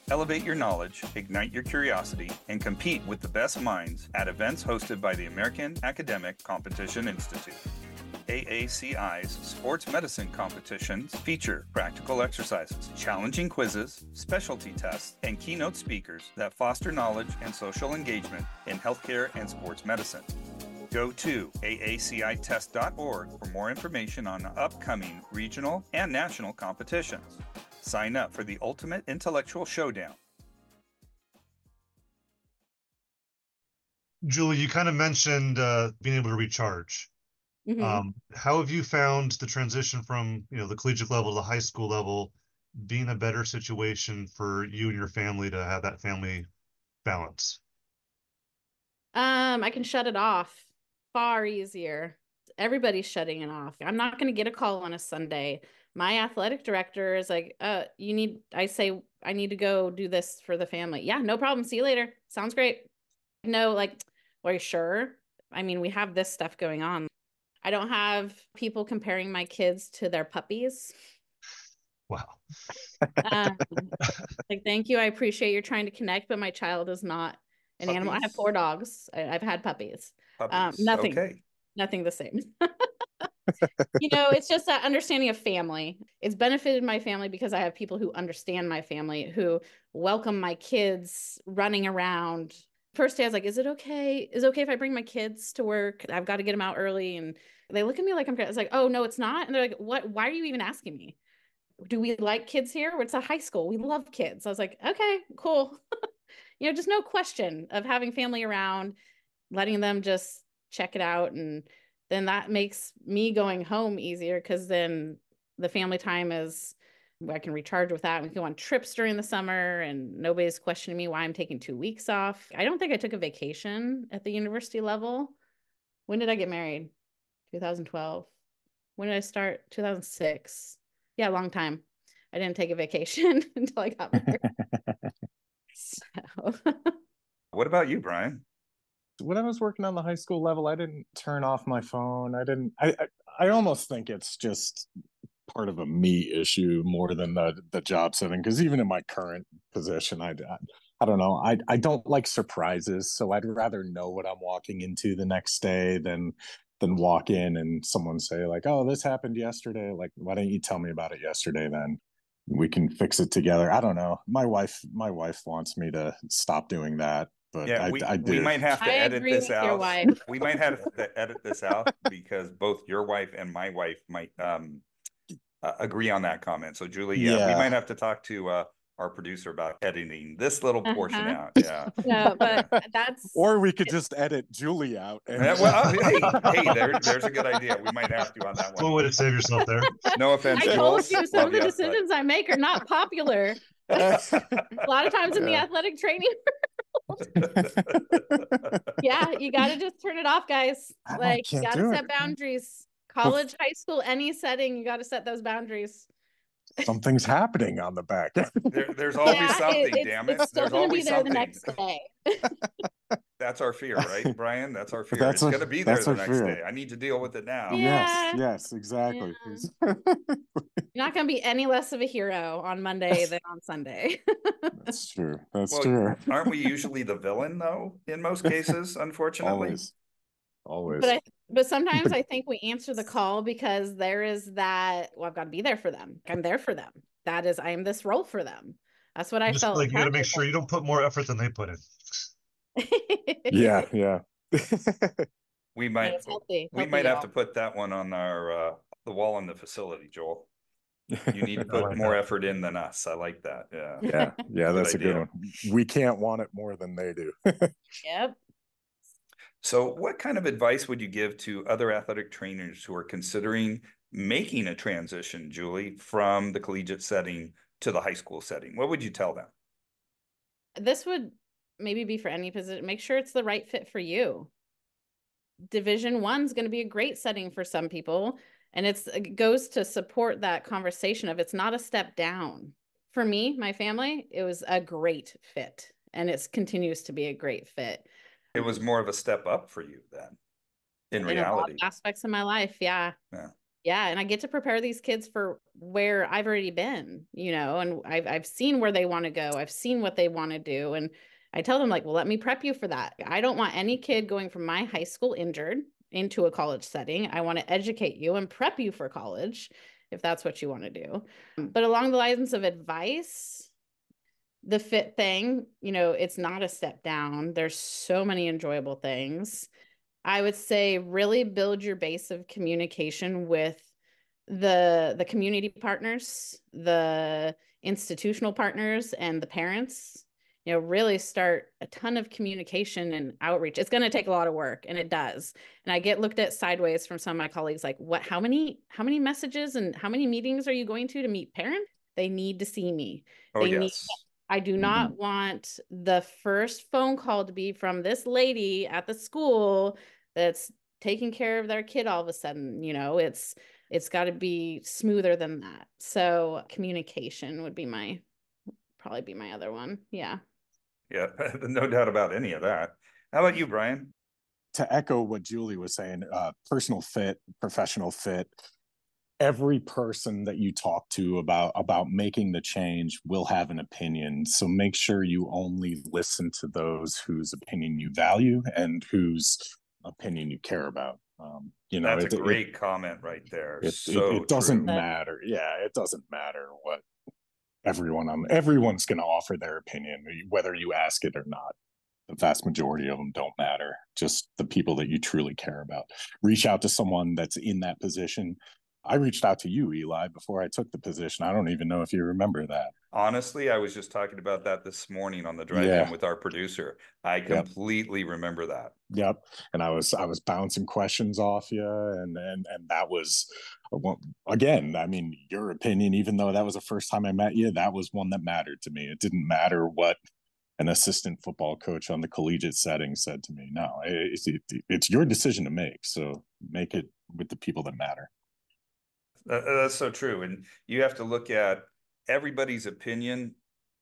Elevate your knowledge, ignite your curiosity, and compete with the best minds at events hosted by the American Academic Competition Institute. A A C I's sports medicine competitions feature practical exercises, challenging quizzes, specialty tests, and keynote speakers that foster knowledge and social engagement in healthcare and sports medicine. Go to A A C I test dot org for more information on upcoming regional and national competitions. Sign up for the ultimate intellectual showdown. Julie, you kind of mentioned uh, being able to recharge. Mhm. Um, how have you found the transition from, you know, the collegiate level to the high school level being a better situation for you and your family to have that family balance? Um, I can shut it off far easier. Everybody's shutting it off. I'm not going to get a call on a Sunday. My athletic director is like, uh, you need, I say, I need to go do this for the family. Yeah, no problem. See you later. Sounds great. No, like, are you sure? I mean, we have this stuff going on. I don't have people comparing my kids to their puppies. Wow. Um, like, thank you. I appreciate you're trying to connect, but my child is not an animal. I have Puppies? four dogs. I, I've had puppies. Um, Puppies. nothing, Okay. nothing the same. You know, it's just that understanding of family. It's benefited my family because I have people who understand my family, who welcome my kids running around. First day, I was like, is it okay? Is it okay if I bring my kids to work? I've got to get them out early. And they look at me like I'm, it's like, oh, no, it's not. And they're like, what? Why are you even asking me? Do we like kids here? It's a high school. We love kids. I was like, okay, cool. You know, just no question of having family around, letting them just check it out. And then that makes me going home easier because then the family time is, I can recharge with that. We can go on trips during the summer and nobody's questioning me why I'm taking two weeks off. I don't think I took a vacation at the university level. When did I get married? two thousand twelve. When did I start? two thousand six. Yeah, a long time. I didn't take a vacation until I got married. So. What about you, Brian? When I was working on the high school level, I didn't turn off my phone. I didn't. I I, I almost think it's just part of a me issue more than the the job setting. Because even in my current position, I, I I don't know. I I don't like surprises, so I'd rather know what I'm walking into the next day than than walk in and someone say like, "Oh, this happened yesterday." Like, why didn't you tell me about it yesterday? Then we can fix it together. I don't know. My wife my wife wants me to stop doing that. But Yeah, I, we, I do. we might have to I edit agree this with your out. wife. We might have to edit this out because both your wife and my wife might um, uh, agree on that comment. So Julie, yeah, we Yeah. might have to talk to uh, our producer about editing this little portion Uh-huh. out. Yeah. No, but that's Or we could just edit Julie out. And Yeah, well, hey, hey, there, there's a good idea. We might have to on that One one. way to save yourself there. No offense, I Jules. told you some Love of the ya, but- decisions I make are not popular. A lot of times in the Yeah. athletic training. Yeah, you got to just turn it off, guys. I Like, you can't got to do set it. boundaries. College, high school, any setting, you got to set those boundaries. Something's happening on the back. There, there's always Yeah, something, it- it's, damn it. it's still There's going to be always there the something. next day. That's our fear, right, Brian? That's our fear. That's It's our- going to be there that's the our next fear. day. I need to deal with it now. Yeah. Yes, yes, exactly. You're not going to be any less of a hero on Monday than on Sunday. That's true. That's Well, true. aren't we usually the villain, though, in most cases, unfortunately? Always. Always. But I, but sometimes I think we answer the call because there is that, well, I've got to be there for them. I'm there for them. That is, I am this role for them. That's what I Just felt. like you got to make Kathy sure you don't put more effort than they put in. Yeah, yeah. We No, might, it's healthy, we healthy, might have to y'all. put that one on our, uh, the wall in the facility, Joel. You need to I put like more that. effort in than us. I like that. Yeah. Yeah, yeah, Good that's a good idea. one. We can't want it more than they do. Yep. So what kind of advice would you give to other athletic trainers who are considering making a transition, Julie, from the collegiate setting to the high school setting? What would you tell them? This would maybe be for any position. Make sure it's the right fit for you. Division One's going to be a great setting for some people. And it's, it goes to support that conversation of it's not a step down. For me, my family, it was a great fit. And it continues to be a great fit. It was more of a step up for you then, in In a lot of reality. aspects of my life, yeah. Yeah. Yeah, and I get to prepare these kids for where I've already been, you know, and I've I've seen where they want to go. I've seen what they want to do. And I tell them, like, well, let me prep you for that. I don't want any kid going from my high school injured into a college setting. I want to educate you and prep you for college if that's what you want to do. But along the lines of advice, the fit thing, you know, it's not a step down. There's so many enjoyable things. I would say really build your base of communication with the the community partners, the institutional partners, and the parents. You know, really start a ton of communication and outreach. It's going to take a lot of work, and it does. And I get looked at sideways from some of my colleagues, like, "What? How many? How many messages and how many meetings are you going to to meet parents? They need to see me. Oh, They need." yes. I do not want the first phone call to be from this lady at the school that's taking care of their kid all of a sudden. You know, it's it's got to be smoother than that. So communication would be my probably be my other one. Yeah. Yeah, no doubt about any of that. How about you, Brian? To echo what Julie was saying, uh, personal fit, professional fit, every person that you talk to about about making the change will have an opinion. So make sure you only listen to those whose opinion you value and whose opinion you care about. Um, you know, That's it, a great it, comment right there. it, So it, it doesn't true. matter. Yeah, it doesn't matter what everyone on everyone's going to offer their opinion, whether you ask it or not. The vast majority of them don't matter. Just the people that you truly care about. Reach out to someone that's in that position. I reached out to you, Eli, before I took the position. I don't even know if you remember that. Honestly, I was just talking about that this morning on the drive Yeah. in with our producer. I Yep. completely remember that. Yep. And I was I was bouncing questions off you, and and and that was well, again, I mean, your opinion, even though that was the first time I met you, that was one that mattered to me. It didn't matter what an assistant football coach on the collegiate setting said to me. No, it's, it, it's your decision to make. So make it with the people that matter. Uh, that's so true. And you have to look at everybody's opinion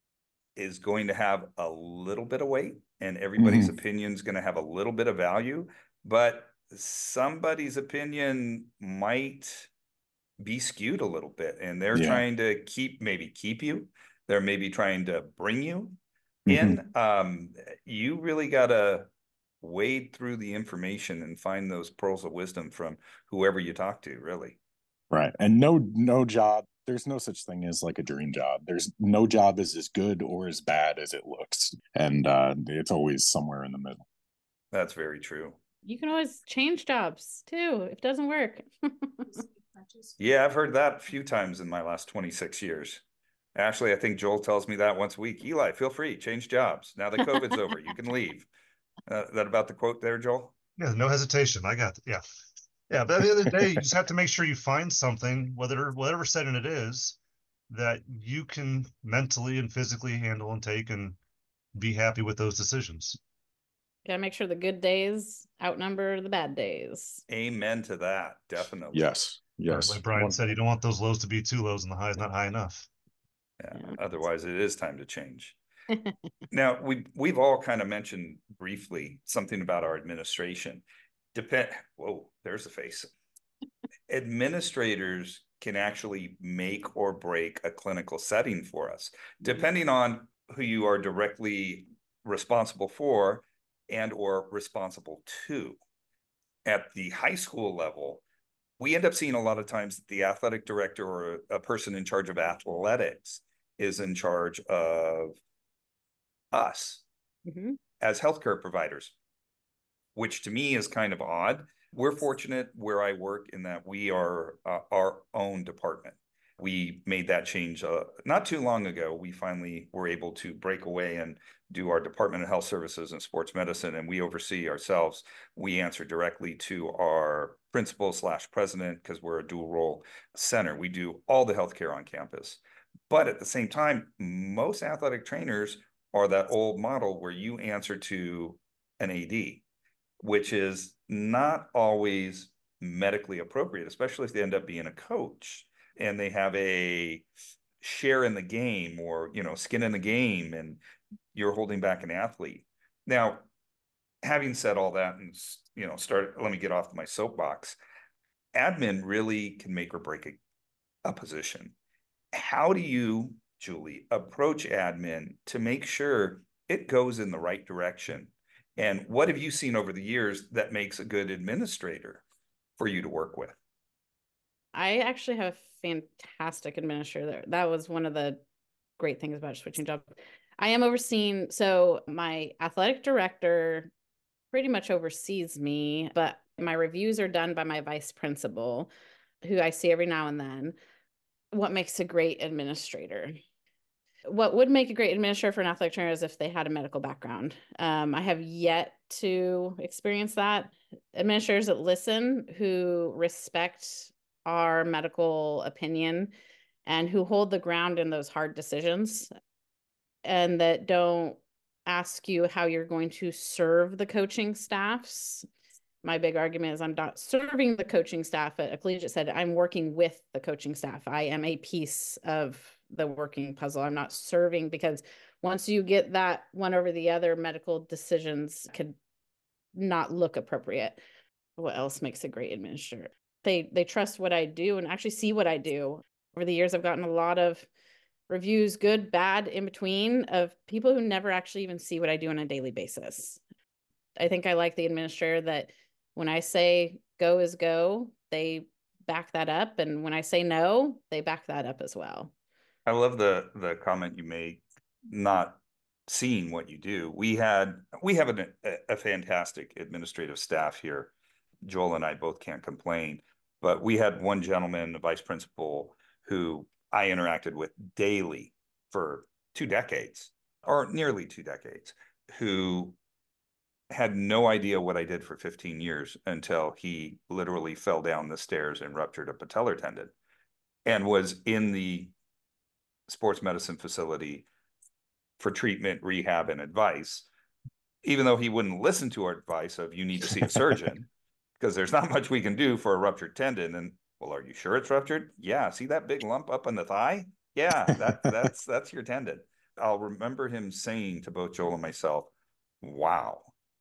is going to have a little bit of weight, and everybody's Mhm. opinion is going to have a little bit of value, but somebody's opinion might be skewed a little bit, and they're Yeah. trying to keep maybe keep you. They're maybe trying to bring you Mhm. in. Um, you really got to wade through the information and find those pearls of wisdom from whoever you talk to, really. Right. And no no job, there's no such thing as like a dream job. There's no job is as good or as bad as it looks. And uh, it's always somewhere in the middle. That's very true. You can always change jobs too if it doesn't work. Yeah, I've heard that a few times in my last twenty-six years. Actually, I think Joel tells me that once a week. Eli, feel free, change jobs. Now that COVID's over, you can leave. Uh, that about the quote there, Joel? Yeah, no hesitation. I got it. Yeah. Yeah, but at the end of the day, you just have to make sure you find something, whether whatever setting it is, that you can mentally and physically handle and take and be happy with those decisions. Gotta make sure the good days outnumber the bad days. Amen to that. Definitely. Yes. Yes. Like Brian One- said, you don't want those lows to be too lows and the highs not high enough. Yeah. Yeah. Otherwise, it is time to change. Now, we we've all kind of mentioned briefly something about our administration. Depend. Whoa, there's a face. Administrators can actually make or break a clinical setting for us, depending on who you are directly responsible for and or responsible to. At the high school level, we end up seeing a lot of times that the athletic director or a person in charge of athletics is in charge of us Mhm. as healthcare providers, which to me is kind of odd. We're fortunate where I work in that we are uh, our own department. We made that change uh, not too long ago. We finally were able to break away and do our Department of Health Services and Sports Medicine, and we oversee ourselves. We answer directly to our principal slash president because we're a dual role center. We do all the healthcare on campus. But at the same time, most athletic trainers are that old model where you answer to an A D, which is not always medically appropriate, especially if they end up being a coach and they have a share in the game or, you know, skin in the game, and you're holding back an athlete. Now, having said all that, and, you know, start, let me get off my soapbox. admin really can make or break a, a position. How do you, Julie, approach admin to make sure it goes in the right direction? And what have you seen over the years that makes a good administrator for you to work with? I actually have a fantastic administrator. That was one of the great things about switching jobs. I am overseen, so my athletic director pretty much oversees me, but my reviews are done by my vice principal, who I see every now and then. What makes a great administrator? What would make a great administrator for an athletic trainer is if they had a medical background. Um, I have yet to experience that. Administrators that listen, who respect our medical opinion and who hold the ground in those hard decisions, and that don't ask you how you're going to serve the coaching staffs. My big argument is I'm not serving the coaching staff at a collegiate setting. I'm working with the coaching staff. I am a piece of the working puzzle. I'm not serving, because once you get that one over the other, medical decisions could not look appropriate. What else makes a great administrator? They they trust what I do and actually see what I do. Over the years, I've gotten a lot of reviews, good, bad, in between, of people who never actually even see what I do on a daily basis. I think I like the administrator that when I say go is go, they back that up. And when I say no, they back that up as well. I love the the comment you made, not seeing what you do. We had we have a, a fantastic administrative staff here. Joel and I both can't complain, but we had one gentleman, the vice principal, who I interacted with daily for two decades, or nearly two decades, who had no idea what I did for fifteen years until he literally fell down the stairs and ruptured a patellar tendon, and was in the sports medicine facility for treatment, rehab, and advice, even though he wouldn't listen to our advice of you need to see a surgeon because there's not much we can do for a ruptured tendon. And well, are you sure it's ruptured? Yeah. See that big lump up on the thigh? Yeah, that, that's that's your tendon. I'll remember him saying to both Joel and myself, wow,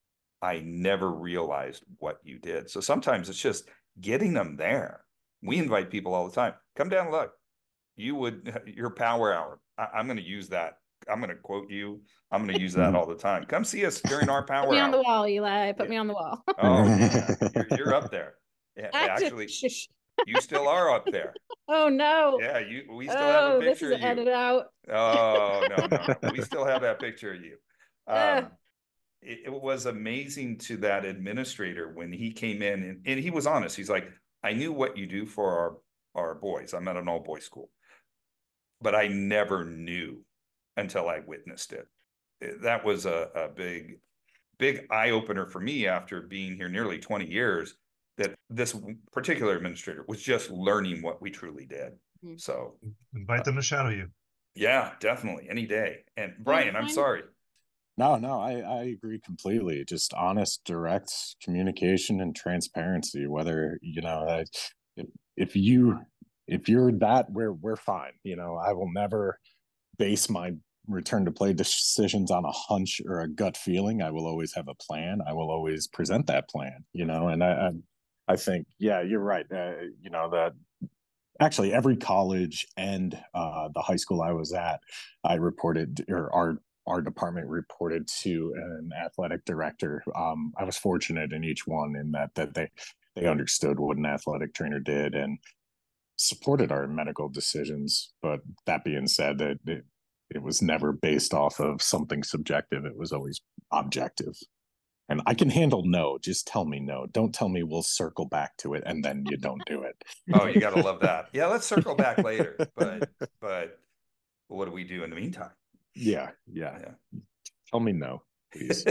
I never realized what you did. So sometimes it's just getting them there. We invite people all the time. Come down and look. You would, your power hour. I, I'm going to use that. I'm going to quote you. I'm going to use that all the time. Come see us during our power hour. Put me on the wall, Eli. Put yeah. me on the wall. Oh, yeah. You're, you're up there. Yeah, actually, you still are up there. Oh, no. Yeah, you. we still oh, have a picture this is of you. Edit out. Oh, no, no. We still have that picture of you. Um, it, it was amazing to that administrator when he came in, and, and he was honest. He's like, I knew what you do for our, our boys. I'm at an all-boys school. But I never knew until I witnessed it. That was a, a big, big eye-opener for me after being here nearly twenty years, that this particular administrator was just learning what we truly did. Mm-hmm. So invite them to shadow you. Yeah, definitely. Any day. And Brian, I'm sorry. No, no, I, I agree completely. Just honest, direct communication and transparency. Whether, you know, if, if you, if you're that, we're, we're fine. You know, I will never base my return to play decisions on a hunch or a gut feeling. I will always have a plan. I will always present that plan, you know, and I, I, I think, yeah, you're right. Uh, you know, that actually every college and uh, the high school I was at, I reported, or our, our department reported to an athletic director. Um, I was fortunate in each one in that, that they, they understood what an athletic trainer did and supported our medical decisions. But that being said, that it, it was never based off of something subjective. It was always objective. And I can handle no. Just tell me no. Don't tell me we'll circle back to it and then you don't do it. Oh, you got to love that. Yeah, let's circle back later. But but what do we do in the meantime? Yeah, yeah. yeah. Tell me no, please.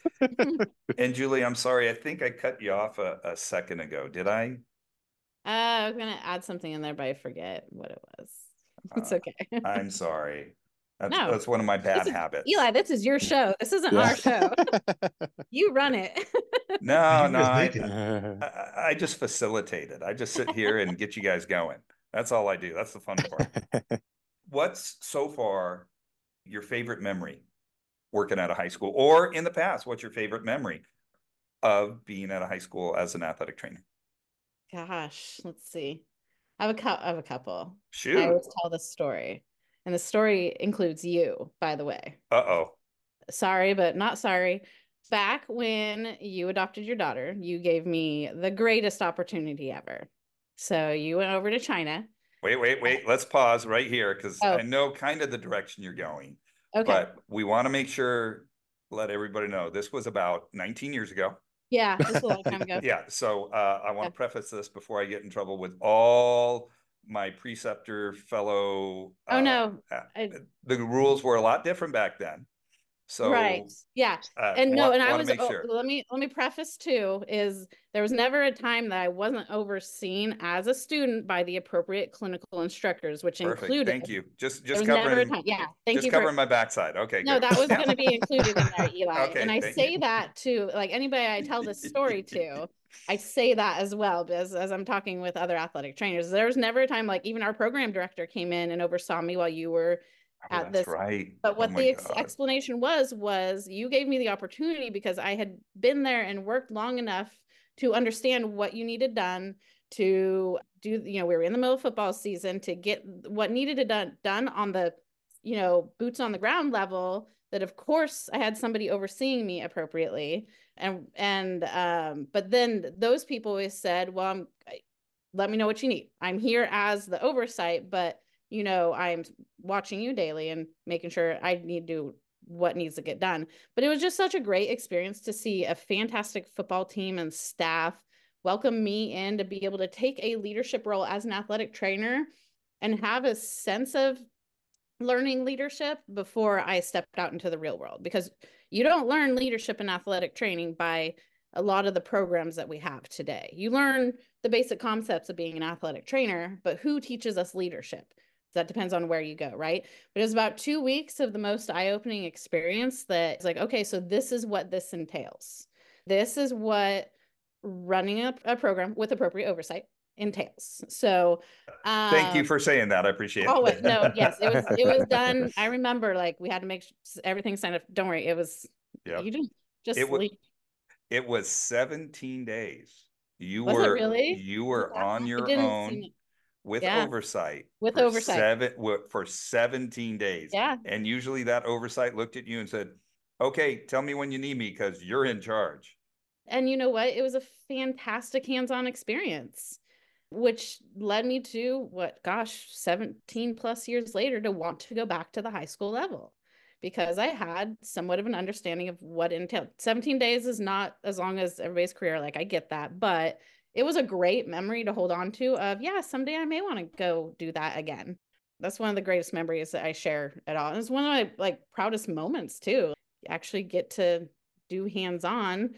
And Julie, I'm sorry. I think I cut you off a, a second ago. Did I? Uh, I was going to add something in there, but I forget what it was. It's uh, okay. I'm sorry. That's, no, that's one of my bad is, habits. Eli, this is your show. This isn't yeah. our show. You run it. No, no, I, I, I just facilitate it. I just sit here and get you guys going. That's all I do. That's the fun part. What's so far your favorite memory working at a high school, or in the past, what's your favorite memory of being at a high school as an athletic trainer? Gosh, let's see. I have a couple. I have a couple. I Shoot. always tell this story, and the story includes you, by the way. Uh-oh. Sorry, but not sorry. Back when you adopted your daughter, you gave me the greatest opportunity ever. So you went over to China. Wait, wait, wait. Let's pause right here because Oh, I know kind of the direction you're going. okay. But we want to make sure, let everybody know, this was about nineteen years ago. Yeah, this was a long time ago. Yeah. So uh, I want Yeah. to preface this before I get in trouble with all my preceptor fellow. Oh, uh, no. uh, I- the rules were a lot different back then. So Right. Yeah. uh, And no, want, and I want was to make oh, sure. let me let me preface too is there was never a time that I wasn't overseen as a student by the appropriate clinical instructors, which Perfect. included Thank you. Just there just was never a covering time. Yeah. Thank just you for covering my backside. Okay, No, good. that was Yeah. going to be included in there, Eli. Okay, And I thank say you. that to like anybody I tell this story to, I say that as well because as I'm talking with other athletic trainers, there was never a time like even our program director came in and oversaw me while you were Oh, at that's this. right. But Oh what my the ex God. explanation was, was you gave me the opportunity because I had been there and worked long enough to understand what you needed done to do, you know, we were in the middle of football season to get what needed to done done on the, you know, boots on the ground level, that of course I had somebody overseeing me appropriately. And, and, um, but then those people always said, well, I'm, let me know what you need. I'm here as the oversight, but you know, I'm watching you daily and making sure I need to do what needs to get done. But it was just such a great experience to see a fantastic football team and staff welcome me in to be able to take a leadership role as an athletic trainer and have a sense of learning leadership before I stepped out into the real world, because you don't learn leadership in athletic training by a lot of the programs that we have today. You learn the basic concepts of being an athletic trainer, but who teaches us leadership? That depends on where you go, right? But it was about two weeks of the most eye-opening experience that it's like, okay, so this is what this entails. This is what running a, a program with appropriate oversight entails. So um, thank you for saying that. I appreciate oh, it. wait, no, yes, it was it was done. I remember like we had to make everything signed up. Don't worry, it was Yep. you didn't just It was leave. it was seventeen days. You Was it were really? you were Yeah, on it your didn't own seem with yeah, oversight with for oversight. seven wo- for seventeen days. Yeah. And usually that oversight looked at you and said, "Okay, tell me when you need me because you're in charge." And you know what? It was a fantastic hands-on experience, which led me to what, gosh, seventeen plus years later to want to go back to the high school level, because I had somewhat of an understanding of what entailed. seventeen days is not as long as everybody's career. Like I get that, but it was a great memory to hold on to of, yeah, someday I may want to go do that again. That's one of the greatest memories that I share at all. And it's one of my like proudest moments too. You actually get to do hands-on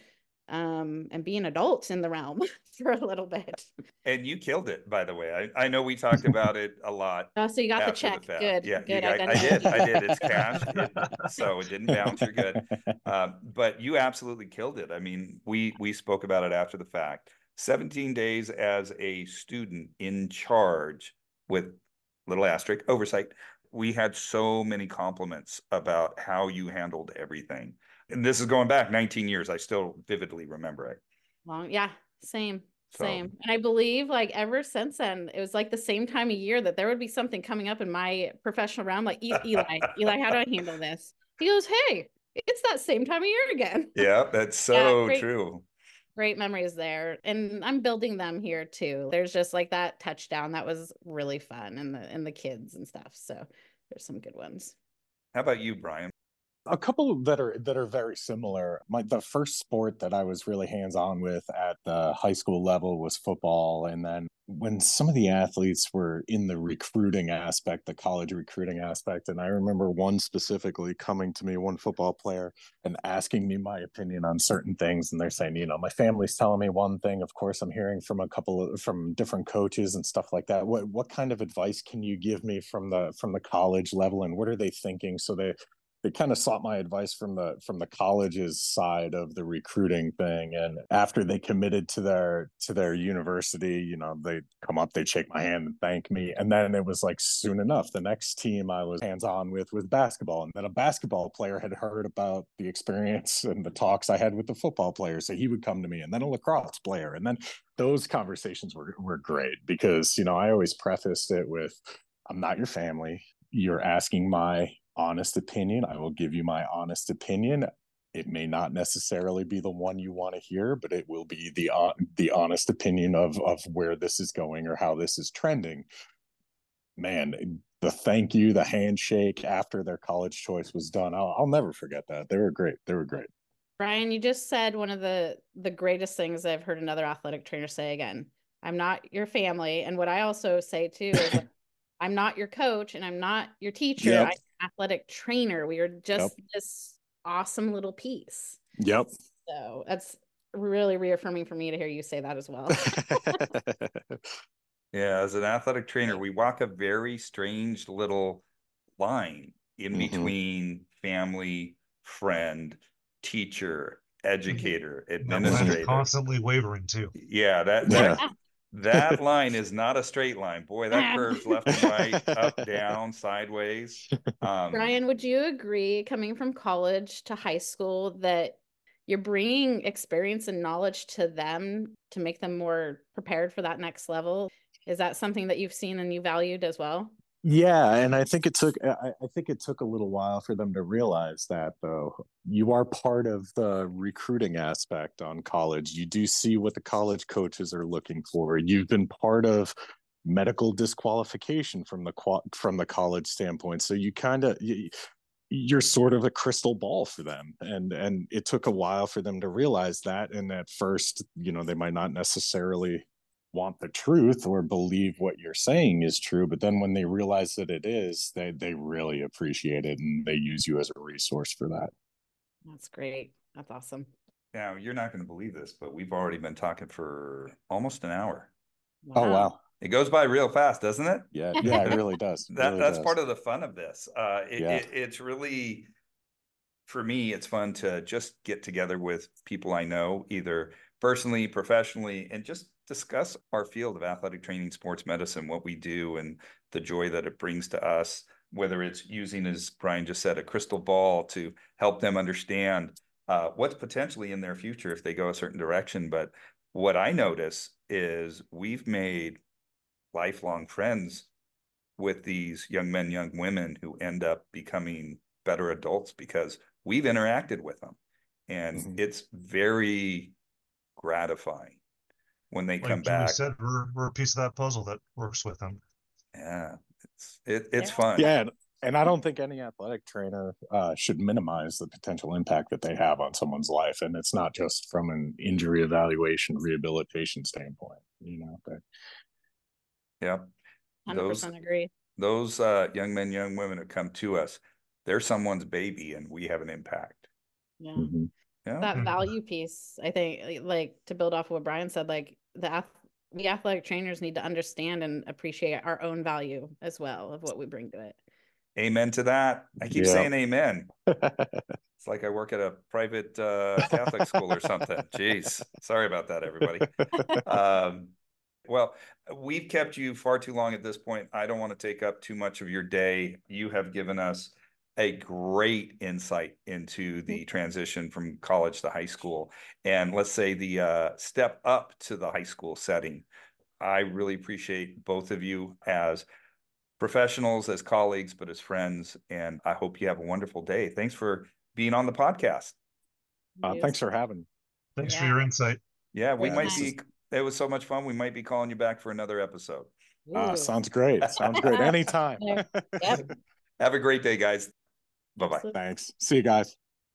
um, and be an adult in the realm for a little bit. And you killed it, by the way. I, I know we talked about it a lot. Oh, so you got the after check. fact. Good. Yeah, you Good. got, I did. I did. It's cash. It, so it didn't bounce. You're good. Um, but you absolutely killed it. I mean, we we spoke about it after the fact. seventeen days as a student in charge with little asterisk oversight. We had so many compliments about how you handled everything. And this is going back nineteen years. I still vividly remember it. Long, yeah, same, So- same. And I believe like ever since then, it was like the same time of year that there would be something coming up in my professional realm, like E- Eli, Eli, how do I handle this? He goes, hey, it's that same time of year again. Yeah, that's Yeah, so great. true. Great memories there. And I'm building them here too. There's just like that touchdown that was really fun, and the and the kids and stuff. So there's some good ones. How about you, Brian? A couple that are that are very similar. My the first sport that I was really hands-on with at the high school level was football. And then when some of the athletes were in the recruiting aspect, the college recruiting aspect, and I remember one specifically coming to me, one football player, and asking me my opinion on certain things. And they're saying, you know, my family's telling me one thing. Of course, I'm hearing from a couple of from different coaches and stuff like that. What what kind of advice can you give me from the from the college level, and what are they thinking? So they they kind of sought my advice from the from the college's side of the recruiting thing. And after they committed to their to their university, you know, they come up, they shake my hand and thank me. And then it was like soon enough, the next team I was hands-on with was basketball. And then a basketball player had heard about the experience and the talks I had with the football player. So he would come to me, and then a lacrosse player. And then those conversations were were great because, you know, I always prefaced it with, I'm not your family. You're asking my honest opinion. I will give you my honest opinion. It may not necessarily be the one you want to hear, but it will be the uh, the honest opinion of of where this is going or how this is trending. Man, the thank you, the handshake after their college choice was done, I'll, I'll never forget that. They were great. They were great. Brian, you just said one of the the greatest things I've heard another athletic trainer say again. I'm not your family. And what I also say too is like, I'm not your coach and I'm not your teacher. Yep. I'm an athletic trainer. We are just Yep. this awesome little piece. Yep. So that's really reaffirming for me to hear you say that as well. Yeah, as an athletic trainer, we walk a very strange little line in Mhm. between family, friend, teacher, educator, That line administrator. is constantly wavering too. Yeah, that Yeah. that that line is not a straight line. Boy, that curves left and right, up, down, sideways. Um, Brian, would you agree, coming from college to high school, that you're bringing experience and knowledge to them to make them more prepared for that next level? Is that something that you've seen and you valued as well? Yeah, and I think it took I, I think it took a little while for them to realize that, though. You are part of the recruiting aspect on college. You do see what the college coaches are looking for. You've been part of medical disqualification from the qua- from the college standpoint. So you kind of you, you're sort of a crystal ball for them. And and it took a while for them to realize that. And at first, you know, they might not necessarily want the truth or believe what you're saying is true, but then when they realize that it is, they they really appreciate it and they use you as a resource for that. That's great. That's awesome. Now, you're not going to believe this, but we've already been talking for almost an hour. Oh wow. It goes by real fast, doesn't it? Yeah, yeah, it really does. It That really that's does. part of the fun of this. Uh, it, Yeah. it, it's really, for me, it's fun to just get together with people I know, either personally, professionally, and just discuss our field of athletic training, sports medicine, what we do, and the joy that it brings to us. Whether it's using, as Brian just said, a crystal ball to help them understand uh, what's potentially in their future if they go a certain direction. But what I notice is we've made lifelong friends with these young men, young women who end up becoming better adults because we've interacted with them. And Mhm. it's very gratifying when they Like come Jimmy back. said, we're we're a piece of that puzzle that works with them. Yeah, it's it, it's Yeah. fun. Yeah, and, and I don't think any athletic trainer uh, should minimize the potential impact that they have on someone's life, and it's not just from an injury evaluation, rehabilitation standpoint. You know, but Yeah. one hundred Those percent agree. those uh, young men, young women who come to us, they're someone's baby, and we have an impact. Yeah. mhm. Yeah. That Mhm. value piece, I think, like to build off of what Brian said, like the ath- we athletic trainers need to understand and appreciate our own value as well of what we bring to it. Amen to that. I keep Yeah. saying amen. It's like I work at a private uh, Catholic school or something. Jeez. Sorry about that, everybody. Um, well, we've kept you far too long at this point. I don't want to take up too much of your day. You have given us a great insight into the transition from college to high school, and let's say the uh, step up to the high school setting. I really appreciate both of you as professionals, as colleagues, but as friends, and I hope you have a wonderful day. Thanks for being on the podcast. Uh, You thanks as for well. having. Thanks for Yeah. your insight. Yeah, we Great might time. be, it was so much fun. We might be calling you back for another episode. Uh, Ooh. sounds great. Sounds great. Anytime. Yep. Have a great day, guys. Bye-bye. Absolutely. Thanks. See you guys.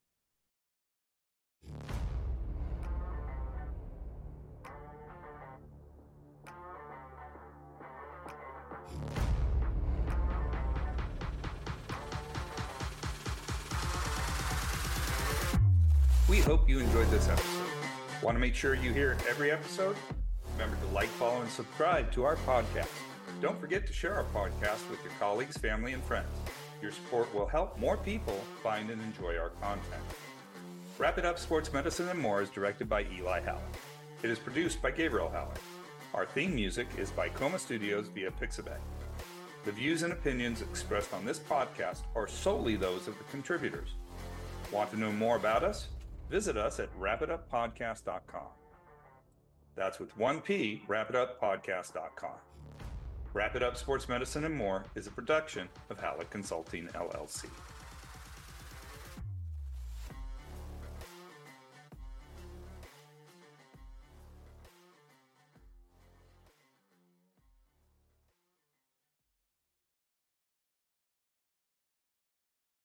We hope you enjoyed this episode. Want to make sure you hear every episode? Remember to like, follow, and subscribe to our podcast. Don't forget to share our podcast with your colleagues, family, and friends. Your Your support will help more people find and enjoy our content. Wrap It Up Sports Medicine and More is directed by Eli Halleck. It is produced by Gabriel Halleck. Our theme music is by Coma Studios via Pixabay. The views and opinions expressed on this podcast are solely those of the contributors. Want to know more about us? Visit us at wrap it up podcast dot com. That's with one P, wrap it up podcast dot com. Wrap It Up Sports Medicine and More is a production of Halleck Consulting, L L C.